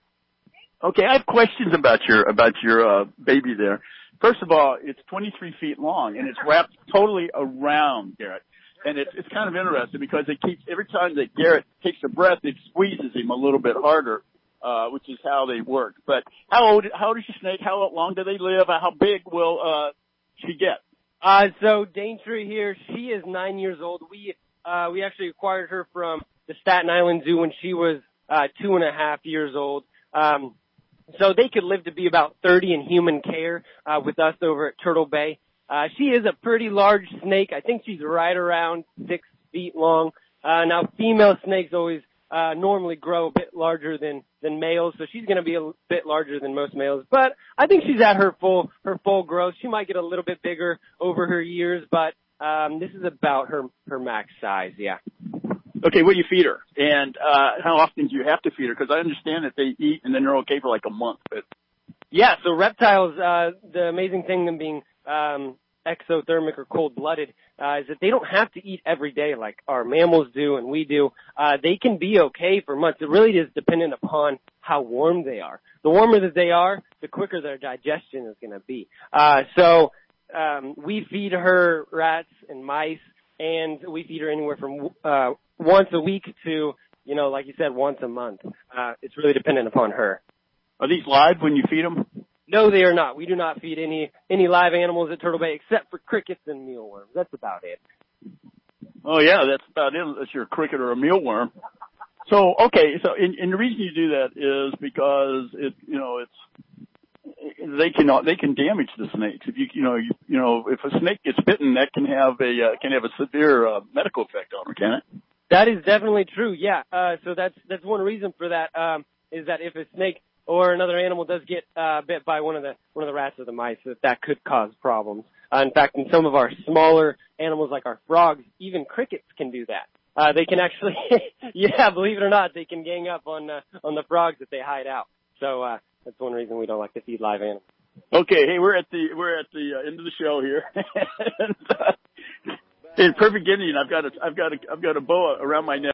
Okay, I have questions about your, about your, uh, baby there. First of all, it's twenty-three feet long and it's wrapped totally around Garrett. And it's, it's kind of interesting because it keeps, every time that Garrett takes a breath, it squeezes him a little bit harder, uh, which is how they work. But how old, how old is your snake? How long do they live? How big will, uh, she get? Uh, so Daintree here, she is nine years old. We, uh, we actually acquired her from the Staten Island Zoo when she was, uh, two and a half years old. Um, so they could live to be about thirty in human care, uh, with us over at Turtle Bay. Uh, she is a pretty large snake. I think she's right around six feet long. Uh, now female snakes always, uh, normally grow a bit larger than, than males, so she's gonna be a bit larger than most males. But I think she's at her full, her full growth. She might get a little bit bigger over her years, but, um, this is about her, her max size, yeah. Okay, what do you feed her? And, uh, how often do you have to feed her? Because I understand that they eat and then they're okay for like a month, but. Yeah, so reptiles, uh, the amazing thing them being, um, exothermic or cold-blooded, uh, is that they don't have to eat every day like our mammals do and we do. Uh, they can be okay for months. It really is dependent upon how warm they are. The warmer that they are, the quicker their digestion is going to be. Uh, so, um, we feed her rats and mice, and we feed her anywhere from, uh, once a week to, you know, like you said, once a month. Uh, it's really dependent upon her. Are these live when you feed them? No, they are not. We do not feed any, any live animals at Turtle Bay except for crickets and mealworms. That's about it. Oh yeah, that's about it. That's your cricket or a mealworm. So, okay, so, and, and the reason you do that is because it, you know, it's, they can, they can damage the snakes. If you, you know, you, you know, if a snake gets bitten, that can have a, uh, can have a severe, uh, medical effect on her, can it? That is definitely true, yeah. Uh, so that's, that's one reason for that, um, is that if a snake or another animal does get uh, bit by one of the one of the rats or the mice, that that could cause problems. Uh, in fact, in some of our smaller animals like our frogs, even crickets can do that. Uh, they can actually, yeah, believe it or not, they can gang up on uh, on the frogs that they hide out. So uh, that's one reason we don't like to feed live animals. Okay, hey, we're at the we're at the uh, end of the show here. and, uh, in perfect Indian, I've got a I've got a I've got a boa around my neck.